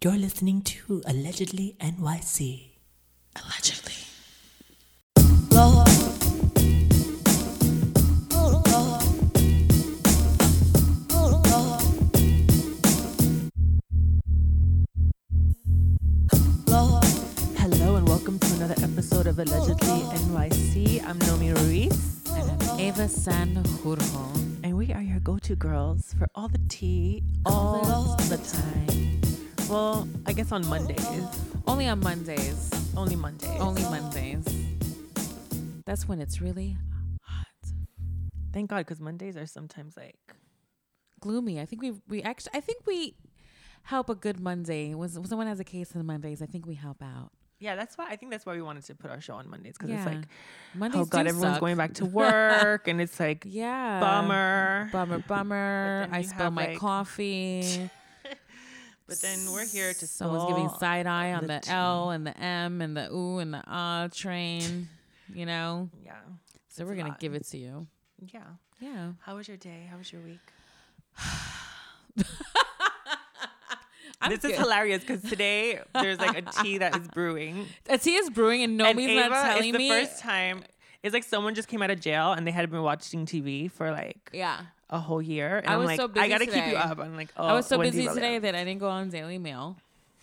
You're listening to Allegedly NYC. Allegedly. Lord. Hello and welcome to another episode of Allegedly NYC. I'm Nomi Ruiz. And I'm Eva Sanjurjo. And we are your go-to girls for all the tea, all the time. Well, I guess on Mondays. Only on Mondays. Only Mondays. Only Mondays. That's when it's really hot. Thank God, because Mondays are sometimes like... Gloomy. I think we help a good Monday. When someone has a case on Mondays, I think we help out. Yeah, I think that's why we wanted to put our show on Mondays. Because it's like, Mondays oh God, everyone's going back to work. And it's like, bummer. Bummer. I spilled my coffee. But then we're here to Someone's giving side eye on the L and the M and the ooh and the ah train, you know? Yeah. So we're going to give it to you. Yeah. Yeah. How was your day? How was your week? This is hilarious because today there's like a tea that is brewing. A tea is brewing and Nomi's not telling me. It's the first time. It's like someone just came out of jail and they had been watching TV for like a whole year. And I'm like, so busy I gotta today. keep you up. I'm like, oh, I was so busy today that I didn't go on Daily Mail.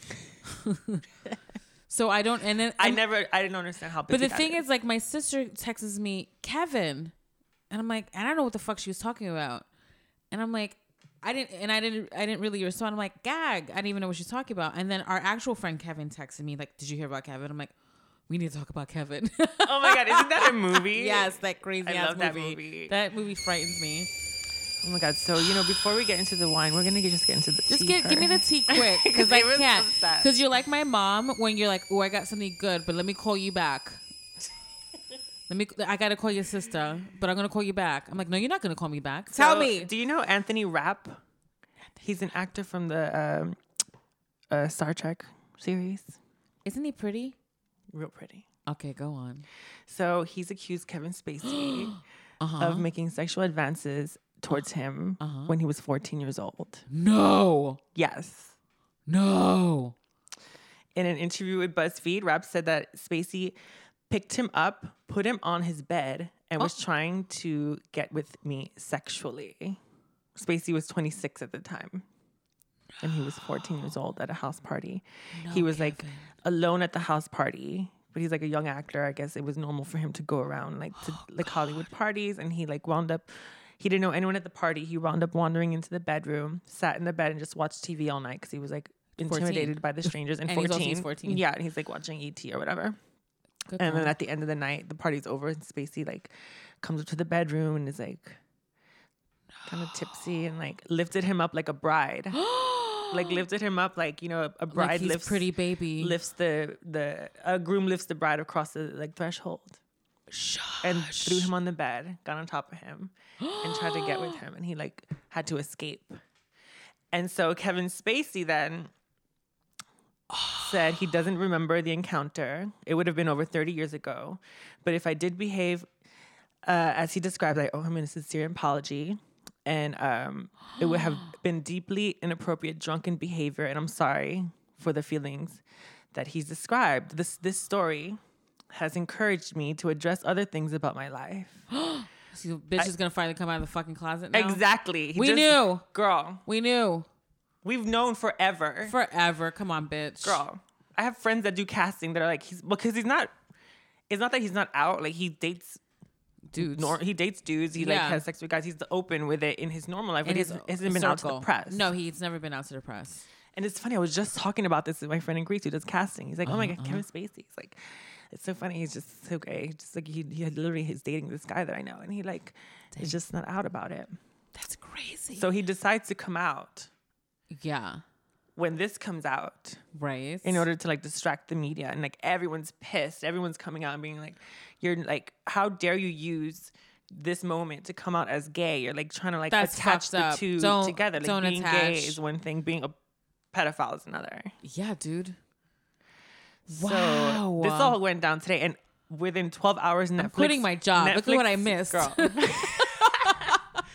So I don't, and then I didn't understand how busy. But the thing is, like, my sister texts me Kevin, and I'm like, I don't know what the fuck she was talking about, and I'm like, I didn't really respond. I'm like, gag. I didn't even know what she's talking about. And then our actual friend Kevin texted me like, did you hear about Kevin? I'm like, we need to talk about Kevin. Oh my God, isn't that a movie? Yes, that crazy ass love movie. That movie frightens me. Oh my God. So, before we get into the wine, we're going to just get into the tea. Give me the tea quick because I can't. Because you're like my mom when you're like, oh, I got something good, but let me call you back. I got to call your sister, but I'm going to call you back. I'm like, no, you're not going to call me back. Tell me. Do you know Anthony Rapp? He's an actor from the Star Trek series. Isn't he pretty? Real pretty. Okay, go on. So he's accused Kevin Spacey of making sexual advances towards him when he was 14 years old. No. Yes. No. In an interview with BuzzFeed, Rapp said that Spacey picked him up, put him on his bed, and was trying to get with me sexually. Spacey was 26 at the time. And he was 14 years old at a house party. He was like alone at the house party. But he's like a young actor. I guess it was normal for him to go around to Hollywood parties. And he he didn't know anyone at the party. He wound up wandering into the bedroom, sat in the bed and just watched TV all night because he was like intimidated by the strangers. And 14. He's 14. Yeah, and he's like watching E.T. or whatever. Good and call. then at the end of the night, the party's over and Spacey like comes up to the bedroom and is like kind of tipsy and like lifted him up like a bride. Like lifted him up like, a bride like he's lifts pretty baby. Lifts a groom lifts the bride across the threshold. Shush. And threw him on the bed, got on top of him and tried to get with him and he like had to escape. And so Kevin Spacey then said he doesn't remember the encounter. It would have been over 30 years ago. But if I did behave as he described, I owe him a sincere apology. And it would have been deeply inappropriate drunken behavior. And I'm sorry for the feelings that he's described. This story has encouraged me to address other things about my life. So bitch is going to finally come out of the fucking closet now? Exactly. We knew. Girl. We knew. We've known forever. Forever. Come on, bitch. Girl. I have friends that do casting that are like, because it's not that he's not out. Like he dates dudes. He dates dudes. He like has sex with guys. He's open with it in his normal life. But he hasn't been out to the press. No, he's never been out to the press. And it's funny. I was just talking about this with my friend in Greece who does casting. He's like, oh my God, Kevin Spacey. He's like, it's so funny. He's just so gay. Just like he literally is dating this guy that I know. And he like is just not out about it. That's crazy. So he decides to come out. Yeah. When this comes out, right, in order to like distract the media, and like everyone's pissed, everyone's coming out and being like, "You're like, how dare you use this moment to come out as gay? You're like trying to like attach the two together. Like being gay is one thing, being a pedophile is another." Yeah, dude. Wow. So this all went down today, and within 12 hours, Netflix. I'm quitting my job. Look at what I missed. Girl.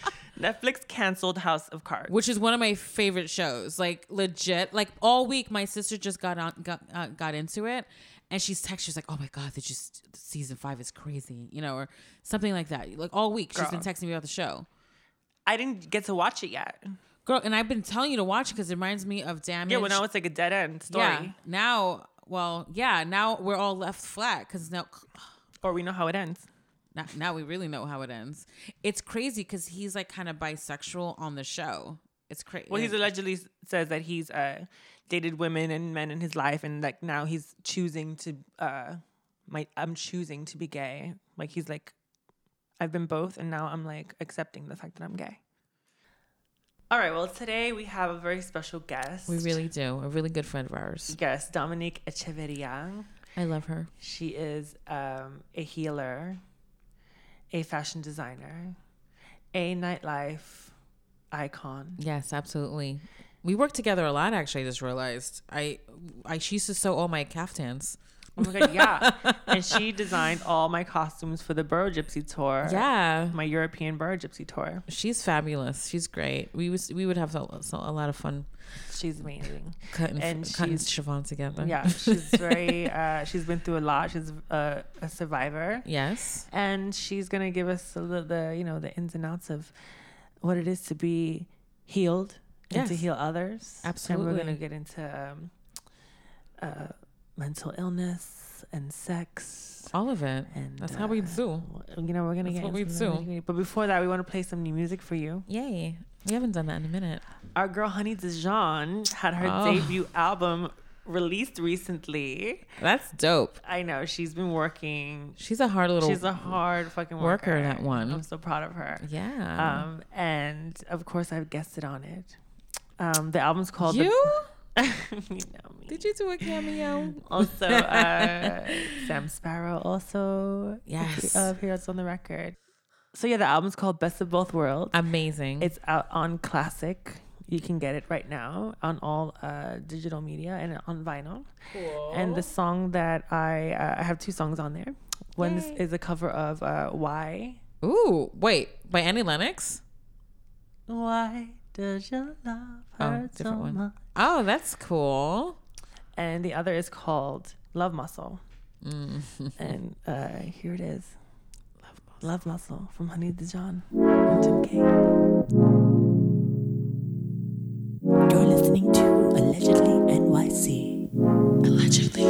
Netflix canceled House of Cards. which is one of my favorite shows. Like legit, like all week, my sister just got into it, and she's like, "Oh my god, season 5 is crazy," or something like that. Like all week, she's been texting me about the show. I didn't get to watch it yet. Girl, and I've been telling you to watch it because it reminds me of Damage. Yeah, well, now it's like a dead end story. Yeah. Now we're all left flat because now. Or we know how it ends. Now we really know how it ends. It's crazy because he's like kind of bisexual on the show. It's crazy. Well, he's allegedly says that he's dated women and men in his life, and like now he's choosing to I'm choosing to be gay. Like he's like, I've been both, and now I'm like accepting the fact that I'm gay. All right, well, today we have a very special guest. We really do. A really good friend of ours. Yes, Dominique Echeverria. I love her. She is a healer, a fashion designer, a nightlife icon. Yes, absolutely. We work together a lot, actually, I just realized. She used to sew all my caftans. Oh my God, yeah. And she designed all my costumes for the Burro Gypsy tour. Yeah. My European Burro Gypsy tour. She's fabulous. She's great. We would have a lot of fun. She's amazing. Cutting chiffon together. Yeah, she's very, she's been through a lot. She's a survivor. Yes. And she's going to give us the ins and outs of what it is to be healed and to heal others. Absolutely. And we're going to get into mental illness and sex. All of it. And that's how we do. We're going to get what we do. But before that, we want to play some new music for you. Yay. We haven't done that in a minute. Our girl Honey Dijon had her debut album released recently. That's dope. I know. She's been working. She's a hard fucking worker. That one. I'm so proud of her. Yeah. And of course I've guested on it. The album's called You know me. Did you do a cameo? Also Sam Sparrow also appears on the record. So yeah, the album's called Best of Both Worlds. Amazing. It's out on Classic. You can get it right now on all digital media and on vinyl. Cool. And the song that I have 2 songs on there. One is a cover of Why. Ooh, wait, by Annie Lennox? Why does your love hurt so much? Oh, that's cool. And the other is called Love Muscle. And here it is. Love Muscle from Honey Dijon and Tim K. You're listening to Allegedly NYC. Allegedly.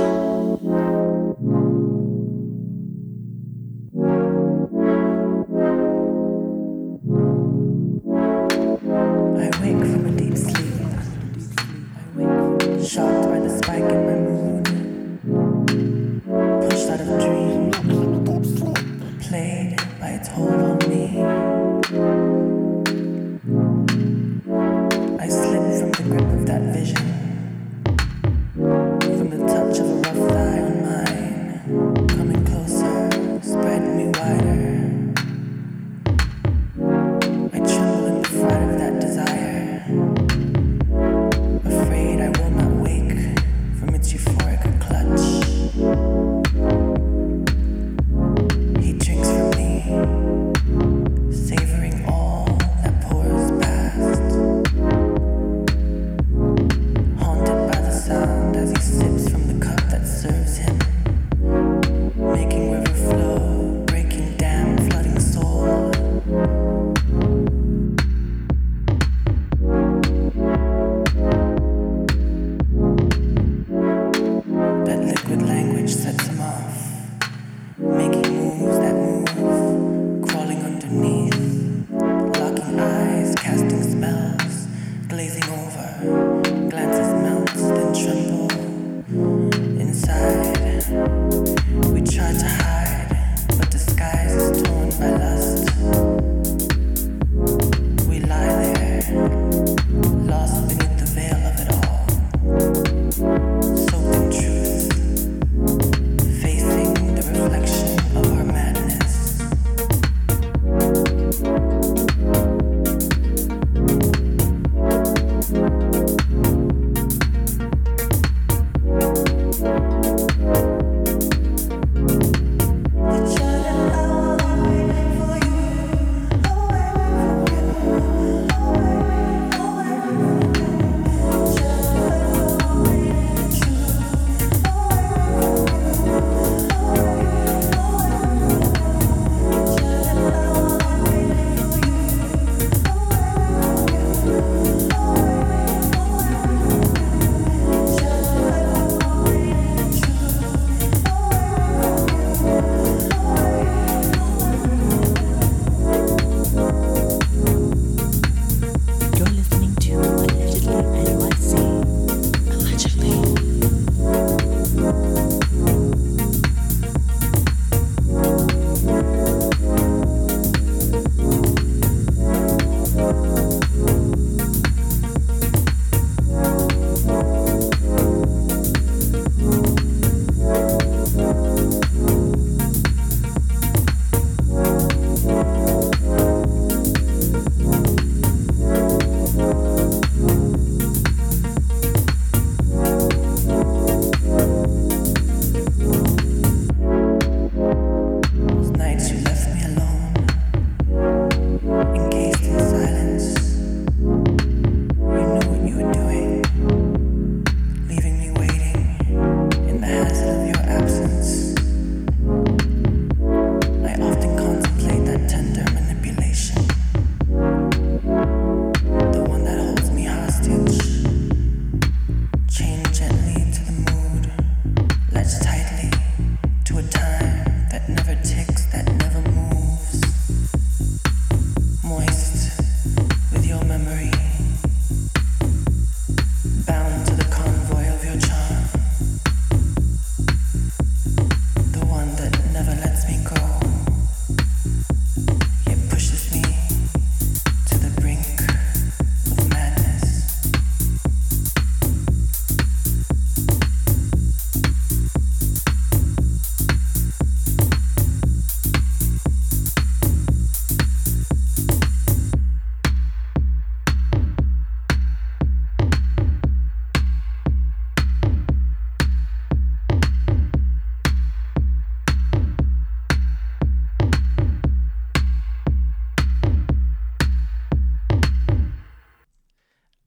I wake from a deep sleep. Shocked by the spike in my mood. Pushed out of dream. Played by its hold on me.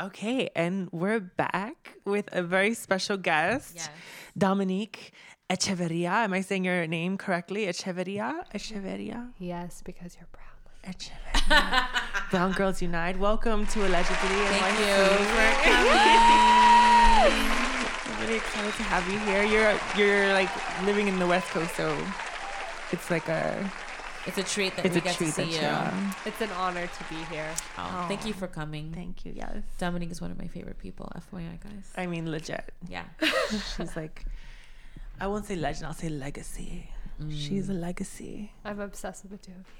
Okay, and we're back with a very special guest, Yes. Dominique Echeverria. Am I saying your name correctly? Echeverria? Yes, because you're brown. Echeverria. Brown Girls Unite. Welcome to Allegedly. Thank you NYC. for coming. I'm really excited to have you here. You're like living in the West Coast, so it's like It's a treat that it's we a get treat to see that you. you. It's an honor to be here. Oh, thank you for coming. Thank you. Yes. Dominique is one of my favorite people, FYI, guys. I mean, legit. Yeah. She's like, I won't say legend. I'll say legacy. She's a legacy. I'm obsessed with the two of you.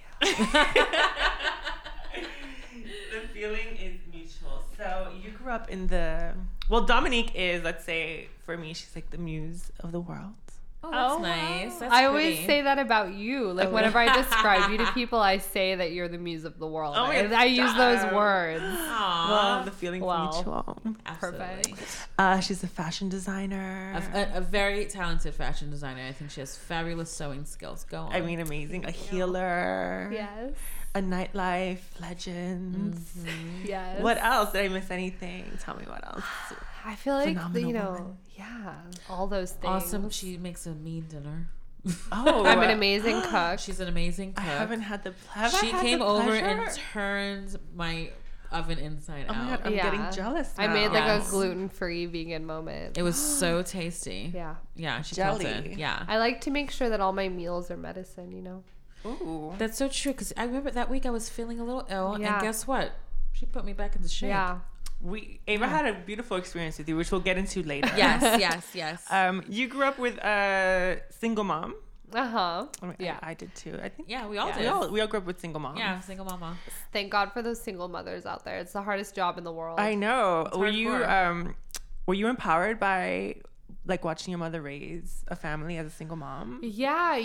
The feeling is mutual. So you grew up in Dominique is, let's say, for me, she's like the muse of the world. Oh, that's nice. That's I always pretty. say that about you. Like, whenever I describe you to people, I say that you're the muse of the world. Oh my I use those God. words. Aw. Well, the feeling's Wow. mutual. Absolutely. She's a fashion designer. A very talented fashion designer. I think she has fabulous sewing skills. Go on. I mean, amazing. A healer. Yes. A nightlife legend. Yes. What else? Did I miss anything? Tell me what else. I feel like, Phenomenal woman. all those things. awesome. She makes a mean dinner. Oh, I'm an amazing cook. She's an amazing I cook. haven't had the She came over and turned my oven inside Oh my out. God, I'm getting jealous now. I made like Yes. a gluten-free vegan moment. It was so tasty. Yeah. Yeah, she Jelly. killed it. Yeah. I like to make sure that all my meals are medicine, you know? Ooh. That's so true because I remember that week I was feeling a little ill, Yeah. and guess what? She put me back into shape. Yeah. Ava had a beautiful experience with you, which we'll get into later. Yes. You grew up with a single mom. Uh-huh. I mean, Yeah. I did too. I think. Yeah, we all Yeah. did. We all grew up with single moms. Yeah, single mama. Thank God for those single mothers out there. It's the hardest job in the world. I know. Were hardcore. you empowered by like watching your mother raise a family as a single mom? Yeah,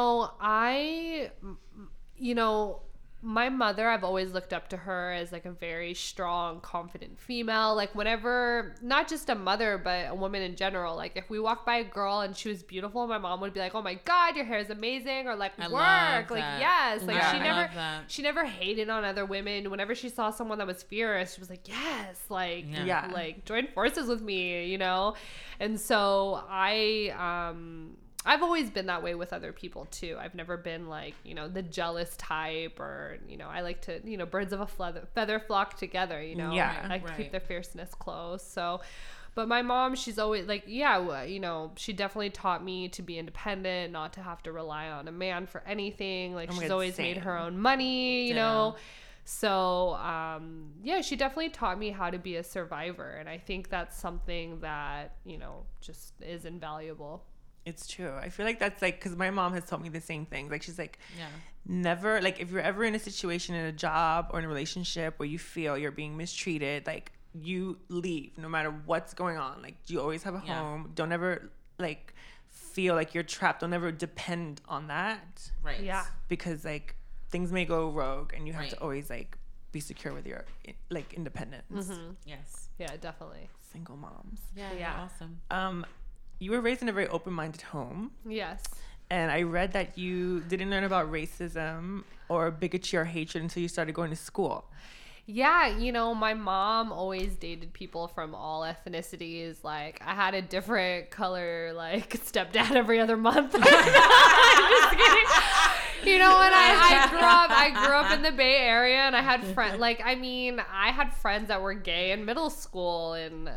my mother, I've always looked up to her as like a very strong, confident female. Like whenever, not just a mother, but a woman in general, like if we walked by a girl and she was beautiful, my mom would be like, "Oh my God, your hair is amazing," or like, I "Work." love Like, that. yes. Like Yeah, she I never, love that. she never hated on other women. Whenever she saw someone that was fierce, she was like, "Yes, like, Yeah. like join forces with me," you know? And so I've always been that way with other people too. I've never been like, the jealous type, or, I like to, birds of a feather flock together, Yeah. I keep Right. their fierceness close. So, but my mom, she's always like, she definitely taught me to be independent, not to have to rely on a man for anything. Like Oh my she's God, always same. made her own money, Ditto. So, she definitely taught me how to be a survivor. And I think that's something that, just is invaluable. It's true. I feel like that's like, because my mom has told me the same thing. Like she's like, Yeah. never, like if you're ever in a situation in a job or in a relationship where you feel you're being mistreated, like you leave no matter what's going on. Like you always have a Yeah. home. Don't ever like feel like you're trapped. Don't ever depend on that, Right. Yeah. because like things may go rogue and you have to Right. always like be secure with your like independence. Yes. Yeah, definitely. Single moms. Yeah. Yeah. Awesome. You were raised in a very open-minded home. Yes. And I read that you didn't learn about racism or bigotry or hatred until you started going to school. Yeah, my mom always dated people from all ethnicities. Like, I had a different color, like, stepdad every other month. I'm just kidding. And I grew up in the Bay Area, and I had friends, I had friends that were gay in middle school, and,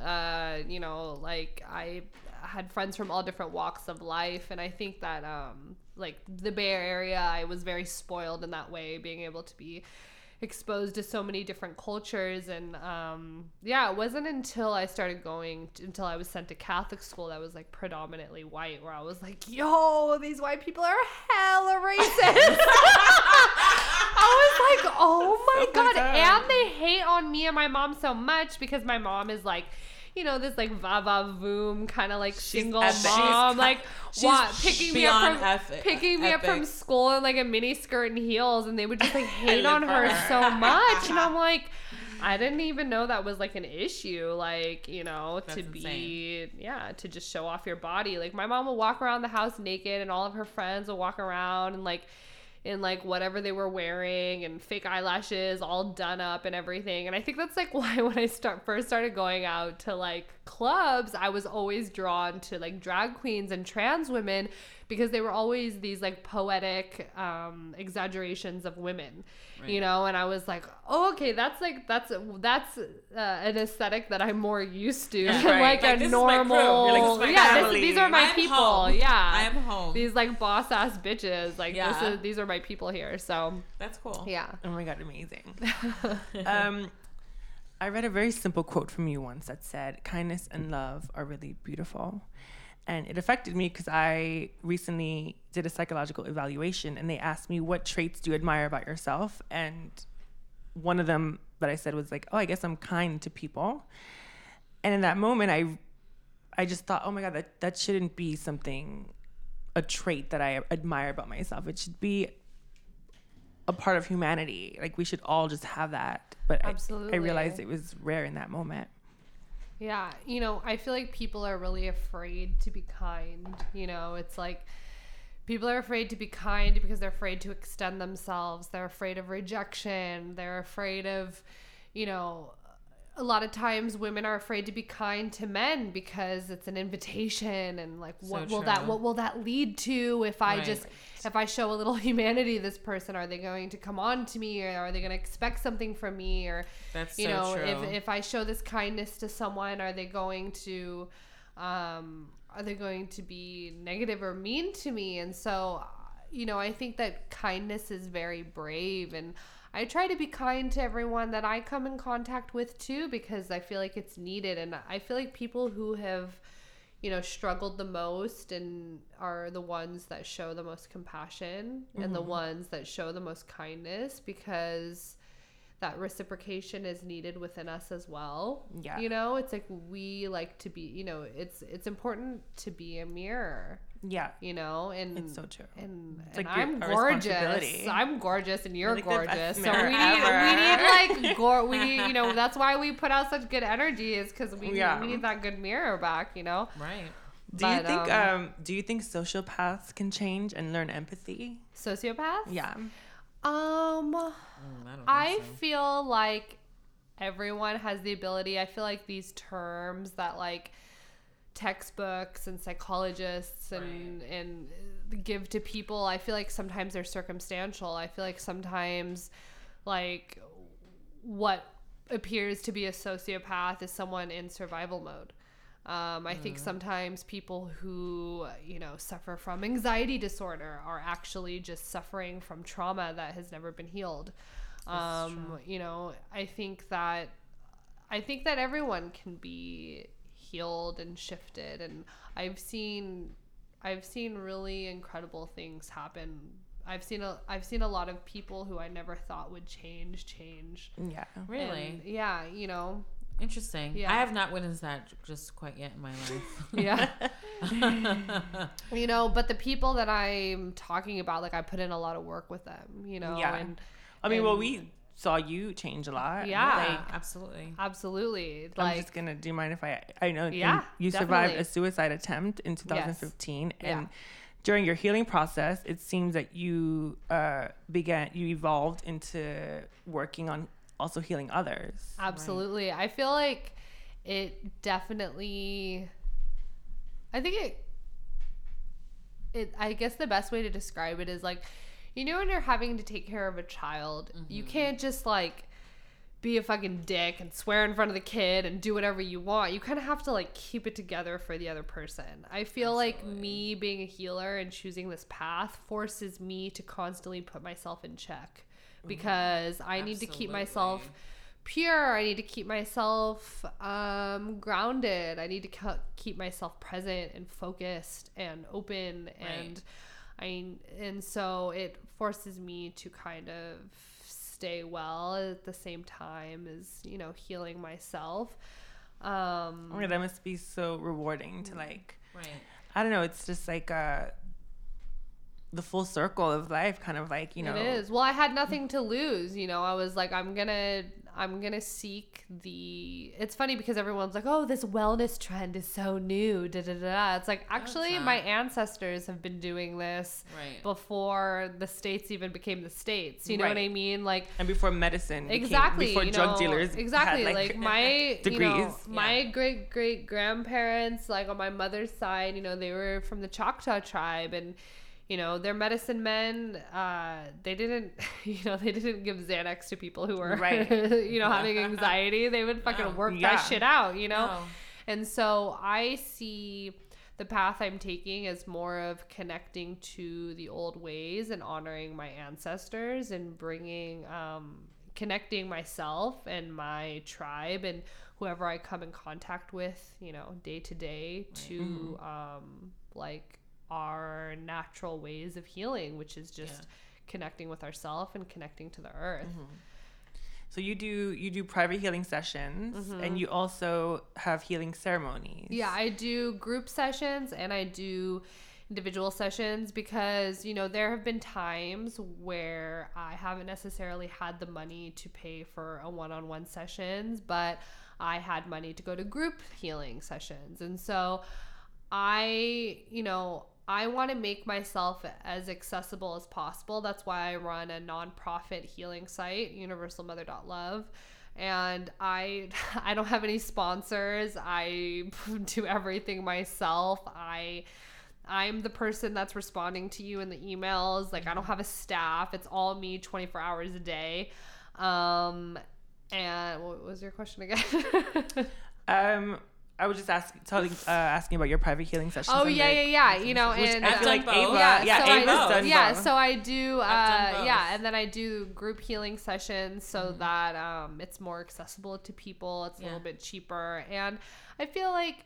I had friends from all different walks of life. And I think that, the Bay Area, I was very spoiled in that way, being able to be exposed to so many different cultures. And it wasn't until I started until I was sent to Catholic school that was like predominantly white, where I was like, yo, these white people are hella racist. I was like, oh my God. And they hate on me and my mom so much, because my mom is like, this like va-va-voom kind of like single epic. mom, like she's picking me up beyond from epic. picking me up from Epic. school in like a mini skirt and heels, and they would just like hate on her so much. And I'm like, I didn't even know that was like an issue, like, to That's be, to just show off your body. Like my mom will walk around the house naked, and all of her friends will walk around and like in like whatever they were wearing and fake eyelashes all done up and everything. And I think that's like why when I first started going out to like clubs, I was always drawn to like drag queens and trans women, because they were always these like poetic exaggerations of women, you know. And I was like, oh, okay, that's an aesthetic that I'm more used to than like a normal. These are my people. Home. Yeah, I am home. These like boss ass bitches. Like these are my people here. So that's cool. Yeah. Oh my God, amazing. I read a very simple quote from you once that said, "Kindness and love are really beautiful." And it affected me because I recently did a psychological evaluation, and they asked me, what traits do you admire about yourself? And one of them that I said was like, oh, I guess I'm kind to people. And in that moment, I just thought, oh my God, that shouldn't be a trait that I admire about myself. It should be a part of humanity. Like, we should all just have that. But I realized it was rare in that moment. Yeah, you know, I feel like people are really afraid to be kind. You know, it's like people are afraid to be kind because they're afraid to extend themselves. They're afraid of rejection. They're afraid of, you know, a lot of times women are afraid to be kind to men because it's an invitation, and like what will that lead to if I show a little humanity to this person? Are they going to come on to me, or are they going to expect something from me? Or that's if I show this kindness to someone, are they going to be negative or mean to me? And so, you know, I think that kindness is very brave, and I try to be kind to everyone that I come in contact with too, because I feel like it's needed. And I feel like people who have, you know, struggled the most and are the ones that show the most compassion and the ones that show the most kindness, because that reciprocation is needed within us as well. Yeah. You know, it's like we like to be, you know, it's important to be a mirror. Yeah. You know, and it's so true. And like I'm gorgeous. I'm gorgeous and you're gorgeous. So we need you know, that's why we put out such good energy, is because we need that good mirror back, you know? Right. Do you think sociopaths can change and learn empathy? Sociopaths? Yeah. I feel like everyone has the ability. I feel like these terms that like textbooks and psychologists and give to people, I feel like sometimes they're circumstantial. I feel like sometimes like what appears to be a sociopath is someone in survival mode. I think sometimes people who, you know, suffer from anxiety disorder are actually just suffering from trauma that has never been healed. You know, I think that everyone can be healed and shifted, and I've seen really incredible things happen. I've seen a lot of people who I never thought would change. Yeah. Really? And yeah, you know. Interesting. Yeah. I have not witnessed that just quite yet in my life. Yeah. You know, but the people that I'm talking about, like, I put in a lot of work with them, you know. Yeah. And I mean, well, we saw you change a lot. Yeah. Like, absolutely. Absolutely. I'm just going to, do you mind if I know you survived a suicide attempt in 2015. Yes. And during your healing process, it seems that you evolved into working on also healing others. Absolutely. Right. I feel like it definitely, I think I guess the best way to describe it is like, you know, when you're having to take care of a child, you can't just like be a fucking dick and swear in front of the kid and do whatever you want. You kind of have to like keep it together for the other person. I feel like me being a healer and choosing this path forces me to constantly put myself in check, because I need to keep myself pure. I need to keep myself grounded. I need to keep myself present and focused and open. And so it forces me to kind of stay well at the same time as, you know, healing myself. That must be so rewarding to like, I don't know, it's just like the full circle of life, kind of like, you know. It is. Well, I had nothing to lose, you know. I was like, I'm gonna I'm going to seek it's funny because everyone's like, oh, this wellness trend is so new. Da, da, da, da. It's like, actually, my ancestors have been doing this before the States even became the States. You know what I mean? Like, and before medicine. Before drug dealers. Exactly. Had, like my degrees. My great grandparents, like on my mother's side, they were from the Choctaw tribe, and their medicine men, they didn't give Xanax to people who were, having anxiety. They would fucking work that shit out, No. And so I see the path I'm taking as more of connecting to the old ways and honoring my ancestors and bringing, connecting myself and my tribe and whoever I come in contact with, day to day to, like, our natural ways of healing, which is just connecting with ourselves and connecting to the earth. So you do private healing sessions, and you also have healing ceremonies. Yeah, I do group sessions and I do individual sessions because there have been times where I haven't necessarily had the money to pay for a one-on-one sessions, but I had money to go to group healing sessions. And so I want to make myself as accessible as possible. That's why I run a nonprofit healing site, universalmother.love. And I don't have any sponsors. I do everything myself. I'm the person that's responding to you in the emails. Like, I don't have a staff. It's all me 24 hours a day. And what was your question again? I was just asking about your private healing sessions. Oh, yeah. And I feel like Ava, I've done both. So I do, and then I do group healing sessions so that it's more accessible to people. It's a little bit cheaper. And I feel like,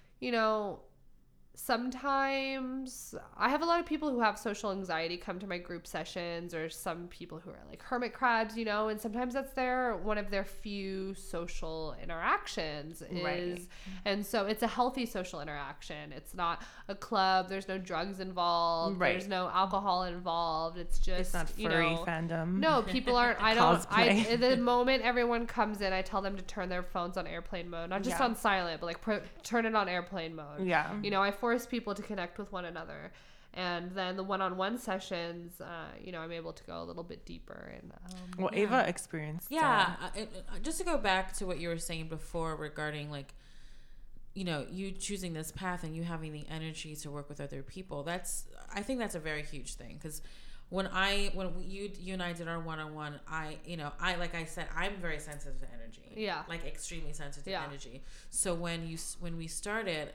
sometimes I have a lot of people who have social anxiety come to my group sessions, or some people who are like hermit crabs, and sometimes that's one of their few social interactions and so it's a healthy social interaction. It's not a club. There's no drugs involved. There's no alcohol involved. It's just, it's not furry fandom. No, people aren't. The moment everyone comes in, I tell them to turn their phones on airplane mode, not just on silent, but like turn it on airplane mode. Yeah. I force people to connect with one another, and then the one-on-one sessions, I'm able to go a little bit deeper. And Ava experienced. Just to go back to what you were saying before regarding like, you choosing this path and you having the energy to work with other people. I think that's a very huge thing, because when you and I did our one-on-one, I like I said, I'm very sensitive to energy. Yeah. Like extremely sensitive to energy. So when we started,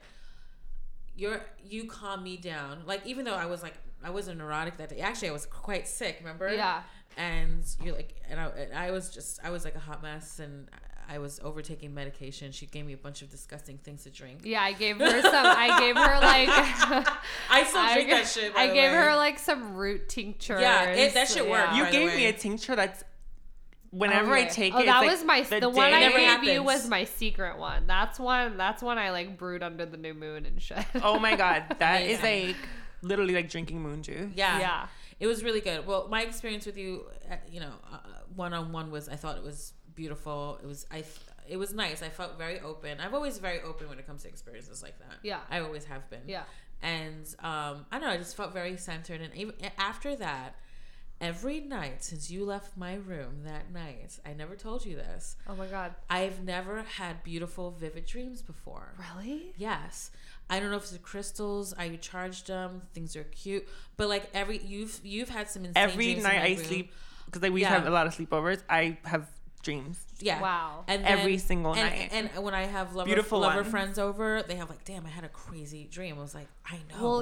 you calmed me down. Like, even though I wasn't neurotic that day. Actually, I was quite sick, remember? Yeah. And you're like, and I was like a hot mess, and I was overtaking medication. She gave me a bunch of disgusting things to drink. Yeah, I gave her like I still drink that shit, by I the gave way. her like some root tinctures. Yeah, that shit worked. You gave me a tincture that's, whenever I take it, that it's was like the one I gave happens. you was my secret one. That's one I like brewed under the new moon and shit. Oh my god, that is like literally like drinking moon juice. Yeah. It was really good. Well, my experience with you, one-on-one I thought it was beautiful. It was nice. I felt very open. I'm always very open when it comes to experiences like that. Yeah. I always have been. Yeah. And I don't know, I just felt very centered. And even after that, every night since you left my room that night, I never told you this. Oh my god. I've never had beautiful, vivid dreams before. Really? Yes. I don't know if it's the crystals. I charged them. Things are cute. But like you've had some insane Every dreams night in my I room. sleep, because like we have a lot of sleepovers. I have dreams. Yeah. Wow. And every single night. And when I have Beautiful lover ones. friends over, they have like, damn, I had a crazy dream. I was like, I know. Well,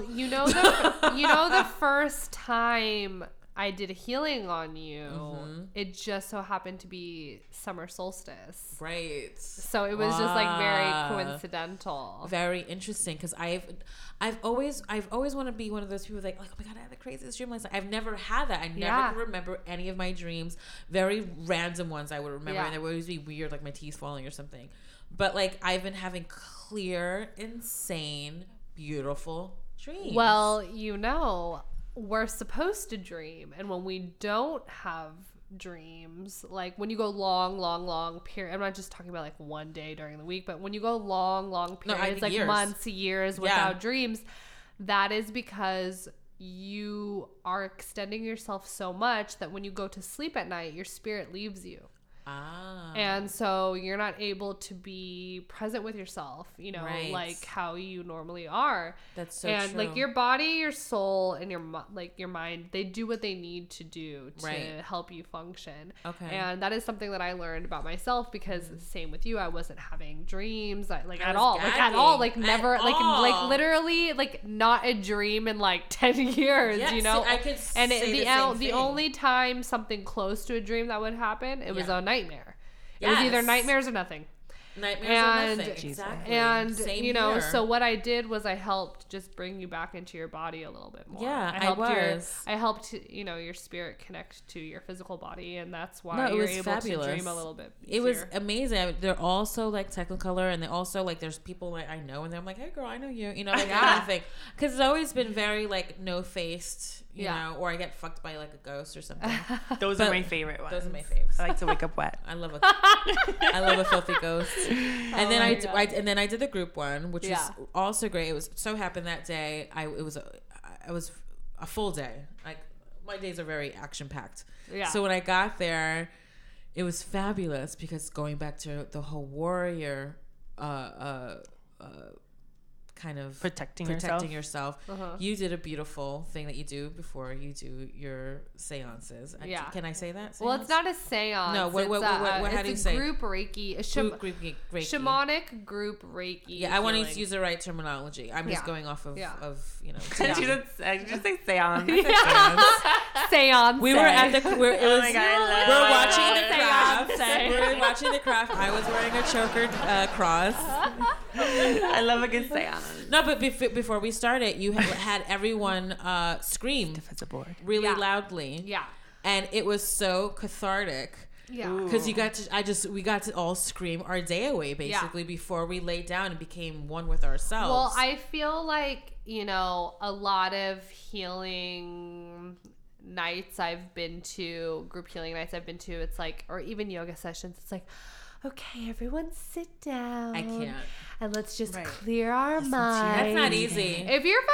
the first time I did a healing on you, it just so happened to be summer solstice. Right. So it was just like very coincidental. Very interesting, because I've always wanted to be one of those people like, oh my god, I had the craziest dream last night. I've never had that. I never could remember any of my dreams. Very random ones I would remember, and they would always be weird, like my teeth falling or something. But like, I've been having clear, insane, beautiful dreams. Well, we're supposed to dream, and when we don't have dreams, like when you go long period, I'm not just talking about like one day during the week, but when you go long periods, like years. months, years without dreams, that is because you are extending yourself so much that when you go to sleep at night, your spirit leaves you. And so you're not able to be present with yourself, you know, Right. like how you normally are. That's so and true. like your body, your soul, and your mind, they do what they need to do to Right. help you function. Okay. And that is something that I learned about myself, because same with you, I wasn't having dreams at was all, like gagging. never, At like all. literally, like not a dream in like 10 years, Yeah, you know. see, I could and say the same the thing. only time something close to a dream that would happen, it was Yeah. a nightmare. It was either Yes. nightmares or nothing. Nightmares And- or nothing. Jesus. Exactly. And Same you know, here. so what I did was I helped just bring you back into your body a little bit more. Yeah, I helped was. I helped you know, your spirit connect to your physical body, and that's why No, it you're was able fabulous. to dream a little bit. It was easier. amazing. They're all so like Technicolor, and they also like there's people like I know, and they're like, hey girl, I know you, you know, like that kind of thing. Because it's always been very like no faced, you Yeah. know, or I get fucked by like a ghost or something. Those But are my favorite ones. those are my faves. I like to wake up wet. I love a filthy ghost. And then my I did the group one, which Yeah. was also great. It was so happened that day. It was a full day. Like my days are very action packed. Yeah. So when I got there, it was fabulous because going back to the whole warrior, kind of Protecting yourself. Uh-huh. You did a beautiful thing that you do before you do your seances. Yeah. Can I say that? Well, it's not a seance. No, what- it's how do you it's say? a group Reiki, Group Reiki. shamanic group Reiki. Yeah, I want healing. to use the right terminology. I'm just Yeah. going off of, Yeah. you know. She just say seance. Seance. We were at the. It was, Oh my God, I love we're it. watching the craft. Seance. We were watching the craft. I was wearing a choker cross. I love a good seance. No, but before we started, you had everyone scream If it's a board. really Yeah. loudly. Yeah. And it was so cathartic. Yeah. Because we got to all scream our day away basically before we laid down and became one with ourselves. Well, I feel like, you know, a lot of healing nights I've been to, group healing nights I've been to, it's like, or even yoga sessions, it's like, okay, everyone sit down. I can't. And let's just Right. clear our That's mind. not easy. If you're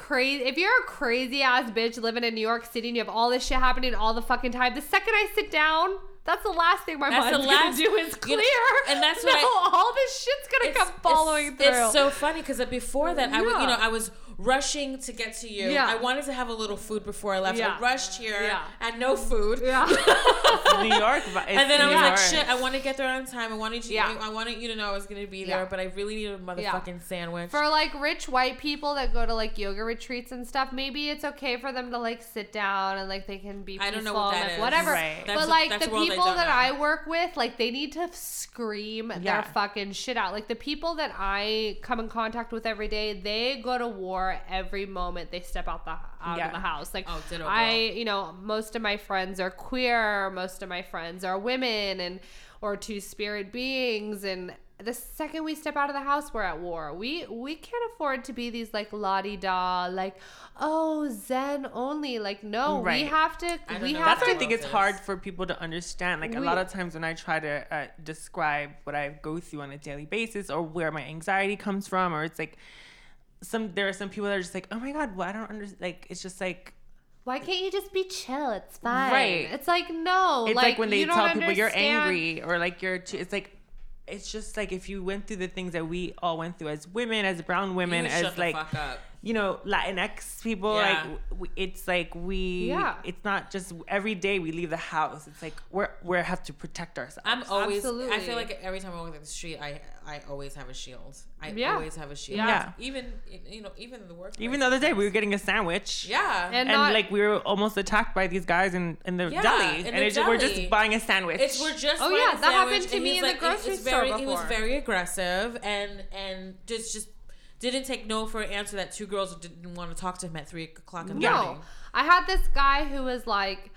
if you're a crazy ass bitch living in New York City and you have all this shit happening all the fucking time, the second I sit down, that's the last thing my That's the mind's gonna last- do is you clear. know, and that's what all this shit's gonna come following through. It's so funny because before that, Yeah. I was rushing to get to you. Yeah. I wanted to have a little food before I left. Yeah. I rushed here, Yeah. had no food. Yeah. New York. And then I was New like, York. shit, I want to get there on time. I wanted you to know I was going to be there, Yeah. but I really need a motherfucking sandwich. For like rich white people that go to like yoga retreats and stuff, maybe it's okay for them to like sit down and like they can be peaceful I don't know what that and, like, is. whatever. Right. But like That's the a world I people don't that know. I work with, like they need to scream Yeah. their fucking shit out. Like the people that I come in contact with every day, they go to war every moment they step out of Yeah. the house. Like Oh, ditto, you know, most of my friends are queer, most of my friends are women or two spirit beings, and the second we step out of the house, we're at war. We can't afford to be these like la-di-da, like, oh, Zen only. Like, no, Right. we have to. don't We know have That's to. why I think it's This. hard for people to understand. Like a We- lot of times when I try to describe what I go through on a daily basis or where my anxiety comes from, or it's like there are some people that are just like, oh my God, well, I don't understand. Like, it's just like, Why can't you just be chill? It's fine. Right. It's like, no. it's like when they you don't tell people you're understand. angry or like it's like, it's just like if you went through the things that we all went through as women, as brown women, You as shut the like, fuck up. you know, Latinx people, Yeah. like it's like Yeah. it's not just every day we leave the house. It's like we have to protect ourselves. I'm always. I Absolutely. feel like every time I walk down the street, I always have a shield. I Yeah. always have a shield. Yeah. Even even in the workplace. Even the other day we were getting a sandwich. Yeah. And And not- like we were almost attacked by these guys in the Yeah, deli, in and the we're deli. just buying a sandwich. We're just Oh, buying yeah, a that happened sandwich, to and me he's in the like, grocery it's store He was before. very aggressive and just didn't take no for an answer that two girls didn't want to talk to him at 3:00 in the No, morning. I had this guy who was like,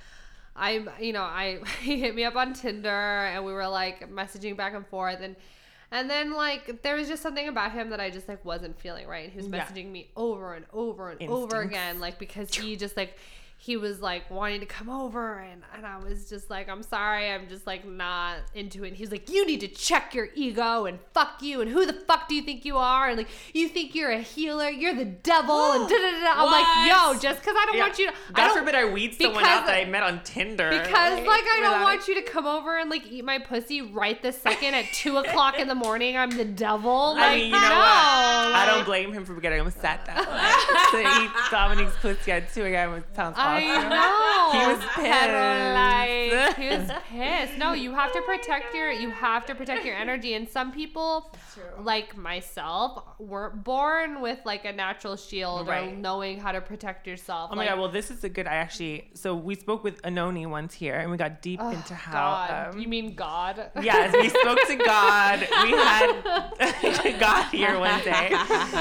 he hit me up on Tinder and we were like messaging back and forth and then like there was just something about him that I just like wasn't feeling right. He was Yeah. messaging me over and over and over Instincts. again, like because he just like he was like wanting to come over, and I was just like, I'm sorry, I'm just like not into it. And he's like, you need to check your ego, and fuck you, and who the fuck do you think you are, and like, you think you're a healer, you're the devil, and da-da-da-da. I'm like, yo, just because I don't want you to, God forbid I weed someone out that I met on Tinder. Because like I don't want you to come over and like eat my pussy right this second at 2:00 in the morning. I'm the devil. Like, I mean, you know what? I don't blame him for getting upset that way. To eat Dominique's pussy at 2 a.m. sounds awesome. I know. He was pissed. He was pissed. No, you have to protect your energy. And some people, like myself, weren't born with like a natural shield or knowing how to protect yourself. Oh my God. Well, this is a good, so we spoke with Anoni once here and we got deep into how. You mean God? Yes, we spoke to God. We had God here one day.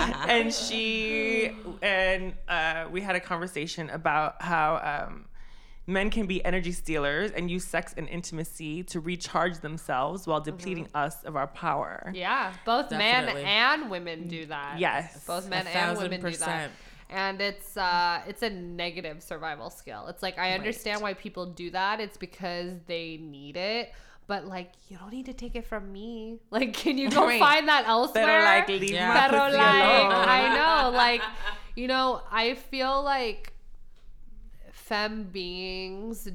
And we had a conversation about how men can be energy stealers and use sex and intimacy to recharge themselves while depleting us of our power. Yeah, both Definitely. men and women do that. Yes. Both men and women do that. And it's a negative survival skill. It's like, I understand why people do that. It's because they need it. But like, you don't need to take it from me. Like, can you go find that elsewhere? Pero like, leave my pussy alone. I know. Like, you know, I feel like femme beings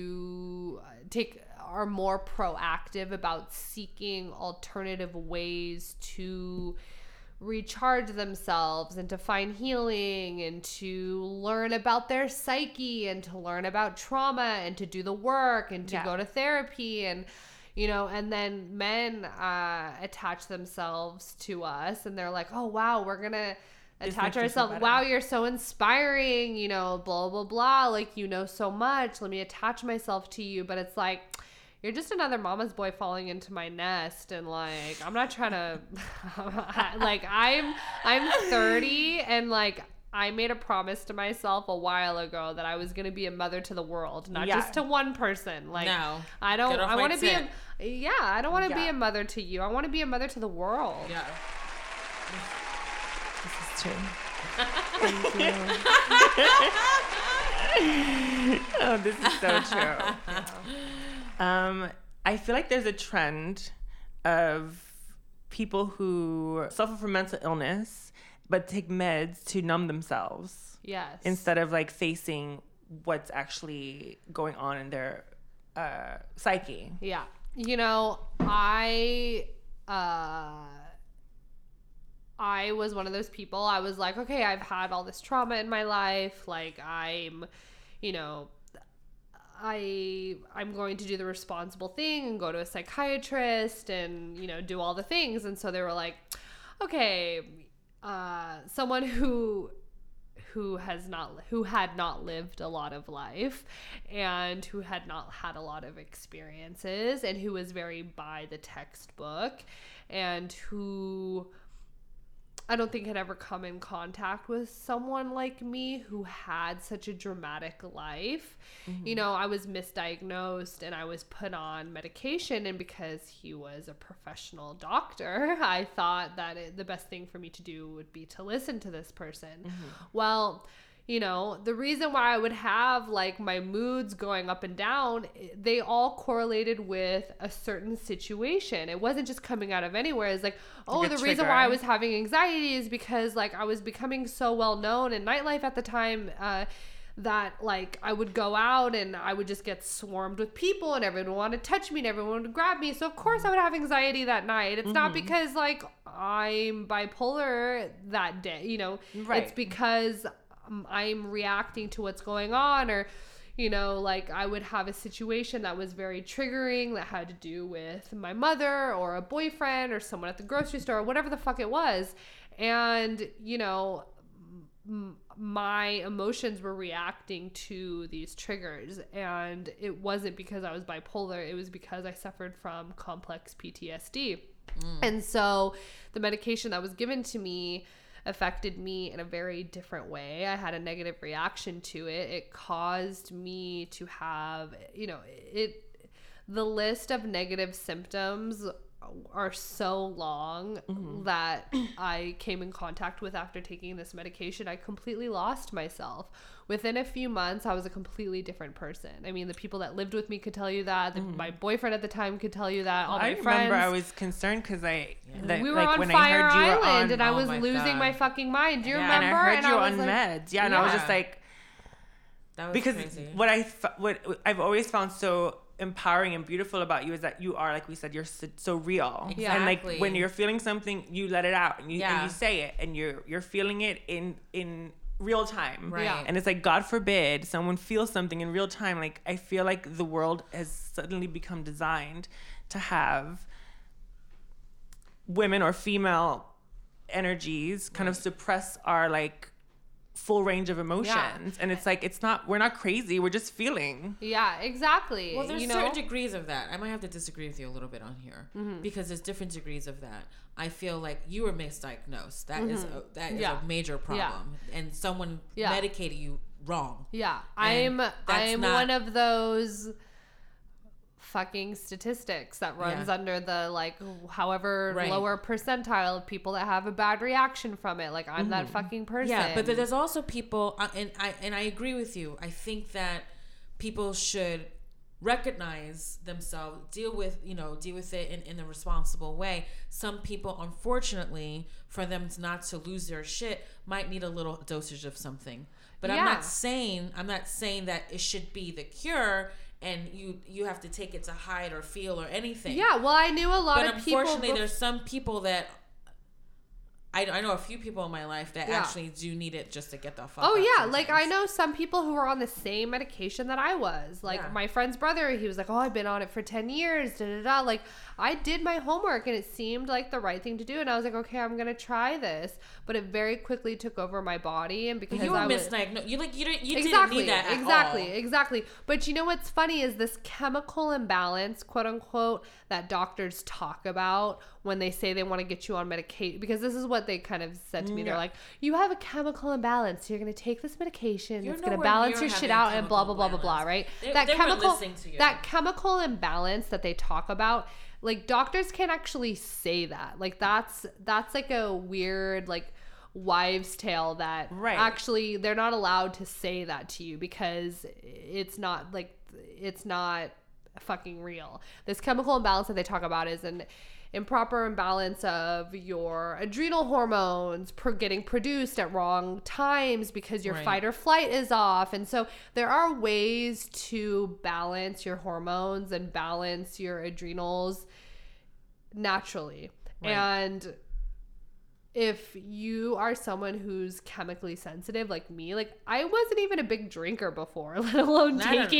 are more proactive about seeking alternative ways to recharge themselves and to find healing and to learn about their psyche and to learn about trauma and to do the work and to go to therapy. And you know, and then men attach themselves to us and they're like, oh wow, we're gonna attach ourselves. Wow, you're so inspiring, you know, blah blah blah, like, you know so much, let me attach myself to you. But it's like, you're just another mama's boy falling into my nest. And like, I'm not trying to like, I'm 30 and like, I made a promise to myself a while ago that I was going to be a mother to the world, not just to one person. Like, no, I want to be I don't want to be a mother to you. I want to be a mother to the world. Yeah. This is true. Thank you. Oh, this is so true. I feel like there's a trend of people who suffer from mental illness but take meds to numb themselves. Yes. Instead of like facing what's actually going on in their psyche. Yeah. You know, I was one of those people. I was like, okay, I've had all this trauma in my life. Like, I'm going to do the responsible thing and go to a psychiatrist and, you know, do all the things. And so they were like, okay, someone who had not lived a lot of life and who had not had a lot of experiences and who was very by the textbook and who I don't think had ever come in contact with someone like me who had such a dramatic life. Mm-hmm. You know, I was misdiagnosed and I was put on medication, and because he was a professional doctor, I thought that the best thing for me to do would be to listen to this person. Mm-hmm. Well, you know, the reason why I would have like my moods going up and down, they all correlated with a certain situation. It wasn't just coming out of anywhere. It's like, oh, the reason why I was having anxiety is because like I was becoming so well known in nightlife at the time that like I would go out and I would just get swarmed with people and everyone would want to touch me and everyone would grab me. So of course I would have anxiety that night. It's not because like I'm bipolar that day, you know, It's because I'm reacting to what's going on. Or, you know, like I would have a situation that was very triggering that had to do with my mother or a boyfriend or someone at the grocery store or whatever the fuck it was. And, you know, my emotions were reacting to these triggers, and it wasn't because I was bipolar. It was because I suffered from complex PTSD. And so the medication that was given to me affected me in a very different way. I had a negative reaction to it. It caused me to have, you know, the list of negative symptoms are so long that I came in contact with after taking this medication. I completely lost myself. Within a few months, I was a completely different person. I mean, the people that lived with me could tell you that. My boyfriend at the time could tell you that. All my friends. I remember I was concerned because we were on Fire Island and I was losing my fucking mind. Do you remember? And I heard you on meds. Yeah, and I was just like, that was because crazy. what I've always found so empowering and beautiful about you is that you are, like we said, you're so real. Exactly. And like when you're feeling something, you let it out and you say it, and you're feeling it in real time. Right. Yeah. And it's like, God forbid someone feels something in real time. Like, I feel like the world has suddenly become designed to have women or female energies kind of suppress our like full range of emotions. And it's like, we're not crazy, we're just feeling. Yeah, exactly. Well, there's certain degrees of that. I might have to disagree with you a little bit on here because there's different degrees of that. I feel like you were misdiagnosed. That is a major problem, and someone medicated you wrong. Yeah, And I'm one of those fucking statistics that runs under the like however lower percentile of people that have a bad reaction from it. Like I'm that fucking person. Yeah, but there's also people, and I agree with you. I think that people should recognize themselves, deal with it in a responsible way. Some people, unfortunately, for them not to lose their shit, might need a little dosage of something. But I'm not saying that it should be the cure and you have to take it to hide or feel or anything. Yeah, well, I knew a lot of people. But unfortunately, there's some people that I know a few people in my life that actually do need it just to get the fuck out yeah, sometimes. like I know some people who are on the same medication that I was. Like my friend's brother, he was like, "Oh, I've been on it for 10 years." Da da da. Like I did my homework and it seemed like the right thing to do, and I was like, "Okay, I'm gonna try this." But it very quickly took over my body, and because you were I was misdiagnosed, you didn't exactly, need that at exactly, all. exactly. But you know what's funny is this chemical imbalance, quote unquote, that doctors talk about when they say they want to get you on medication, because this is what they kind of said to me. They're like, you have a chemical imbalance, so you're going to take this medication, it's going to balance your shit out, and blah blah blah blah blah, right? They chemical, were listening to you. that chemical imbalance that they talk about, like doctors can't actually say that. Like that's like a weird like wives' tale that actually they're not allowed to say that to you because it's not fucking real. This chemical imbalance that they talk about is an improper imbalance of your adrenal hormones getting produced at wrong times because your fight or flight is off. And so there are ways to balance your hormones and balance your adrenals naturally. And if you are someone who's chemically sensitive like me, like I wasn't even a big drinker before, let alone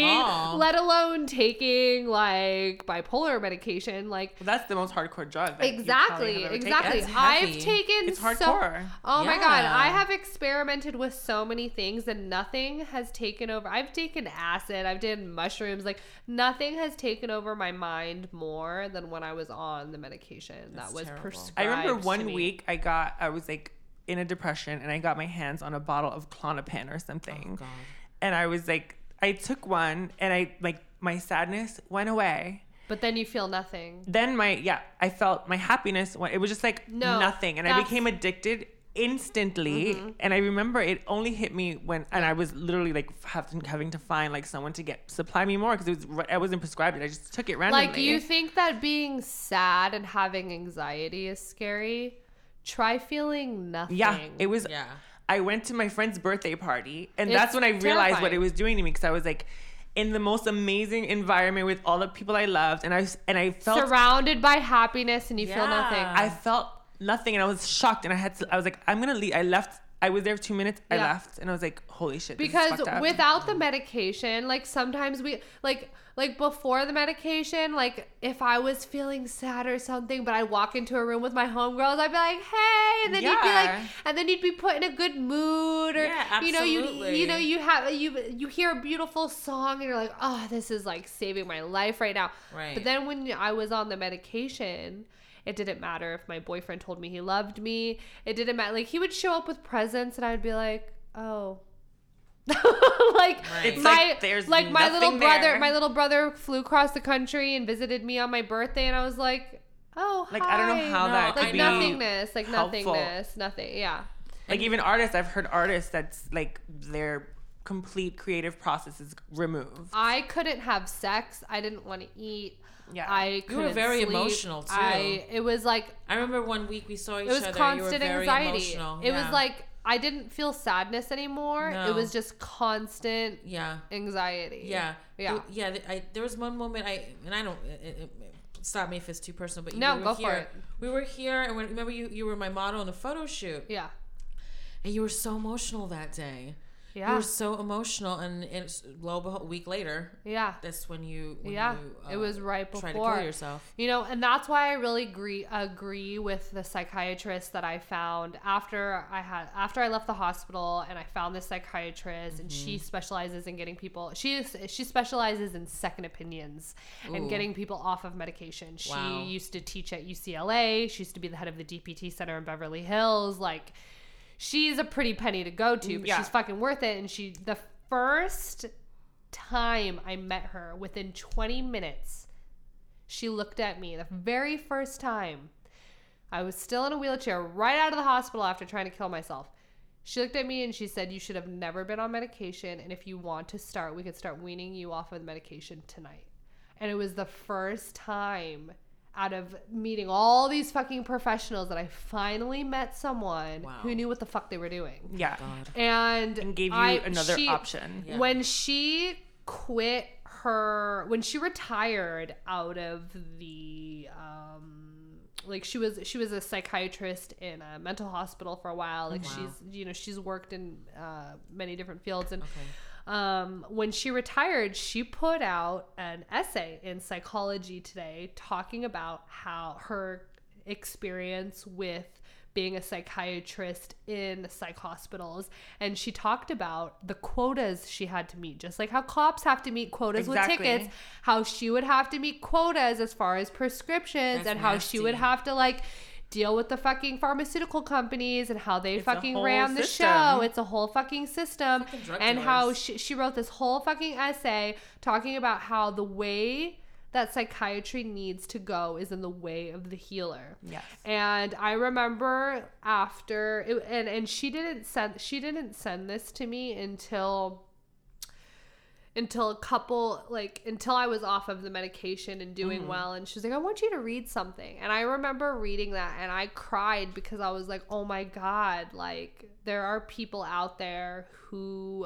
taking like bipolar medication. Like that's the most hardcore drug. Exactly. I've taken it's hardcore. Oh my God. I have experimented with so many things and nothing has taken over. I've taken acid, I've done mushrooms, like nothing has taken over my mind more than when I was on the medication that was prescribed. I remember one week I was like in a depression and I got my hands on a bottle of Klonopin or something. Oh, God. And I was like, I took one and my sadness went away. But then you feel nothing. Then I felt my happiness went, it was just like nothing. And I became addicted instantly. And I remember it only hit me and I was literally like having to find like someone to supply me more because I wasn't prescribed it. I just took it randomly. Like, you think that being sad and having anxiety is scary? Try feeling nothing. Yeah, it was. Yeah. I went to my friend's birthday party, and that's when I realized what it was doing to me, because I was like in the most amazing environment with all the people I loved, and I felt surrounded by happiness, and you feel nothing. I felt nothing, and I was shocked, and I was like, I'm gonna leave. I left. I was there 2 minutes. I left, and I was like, holy shit. Because without the medication, like sometimes we like before the medication, like if I was feeling sad or something, but I walk into a room with my homegirls, I'd be like, hey, and then you'd be like, and then you'd be put in a good mood, or you hear a beautiful song and you're like, oh, this is like saving my life right now. Right. But then when I was on the medication, it didn't matter if my boyfriend told me he loved me. It didn't matter. Like, he would show up with presents and I'd be like, oh. My little brother flew across the country and visited me on my birthday, and I was like, oh, Like, I don't know hi. how No, that could Like be nothingness, like helpful. nothingness, nothing. Yeah. Like even artists, I've heard artists that's like their complete creative process is removed. I couldn't have sex. I didn't want to eat. Yeah. I You couldn't were very sleep. emotional, too. It was like, I remember one week we saw each it was other. constant you were very anxiety. emotional. It Yeah. was like, I didn't feel sadness anymore. No. It was just constant yeah. anxiety. Yeah. Yeah. There was one moment I don't stop me if it's too personal, but No, we were go for here. it. We were here, and remember you were my model in a photo shoot, Yeah. and you were so emotional that day. Yeah. You were so emotional, and lo and behold, a week later, Yeah. that's when you It was right tried to before. kill yourself. You know, and that's why I really agree with the psychiatrist that I found after I left the hospital, and I found this psychiatrist, and she specializes in getting people. She specializes in second opinions and Ooh. getting people off of medication. Wow. She used to teach at UCLA. She used to be the head of the DPT Center in Beverly Hills. Like, she's a pretty penny to go to, but Yeah. she's fucking worth it. And the first time I met her, within 20 minutes, she looked at me. The very first time, I was still in a wheelchair right out of the hospital after trying to kill myself. She looked at me and she said, "You should have never been on medication. And if you want to start, we could start weaning you off of the medication tonight." And it was the first time out of meeting all these fucking professionals that I finally met someone Wow. who knew what the fuck they were doing. Yeah. God. And And gave you another option. Yeah. When she quit when she retired out of the like she was a psychiatrist in a mental hospital for a while. Like wow. she's worked in many different fields, and Okay. when she retired, she put out an essay in Psychology Today talking about how her experience with being a psychiatrist in psych hospitals, and she talked about the quotas she had to meet, just like how cops have to meet quotas Exactly. with tickets, how she would have to meet quotas as far as prescriptions, That's and how she would nasty. have to like deal with the fucking pharmaceutical companies and how they It's a fucking whole ran the system. show. It's a whole fucking system. Fucking drug And how dealers. she wrote this whole fucking essay talking about how the way that psychiatry needs to go is in the way of the healer. Yes. And I remember after it, and she didn't send this to me until a couple, like, until I was off of the medication and doing well. And she's like, "I want you to read something." And I remember reading that and I cried because I was like, oh my God, like, there are people out there who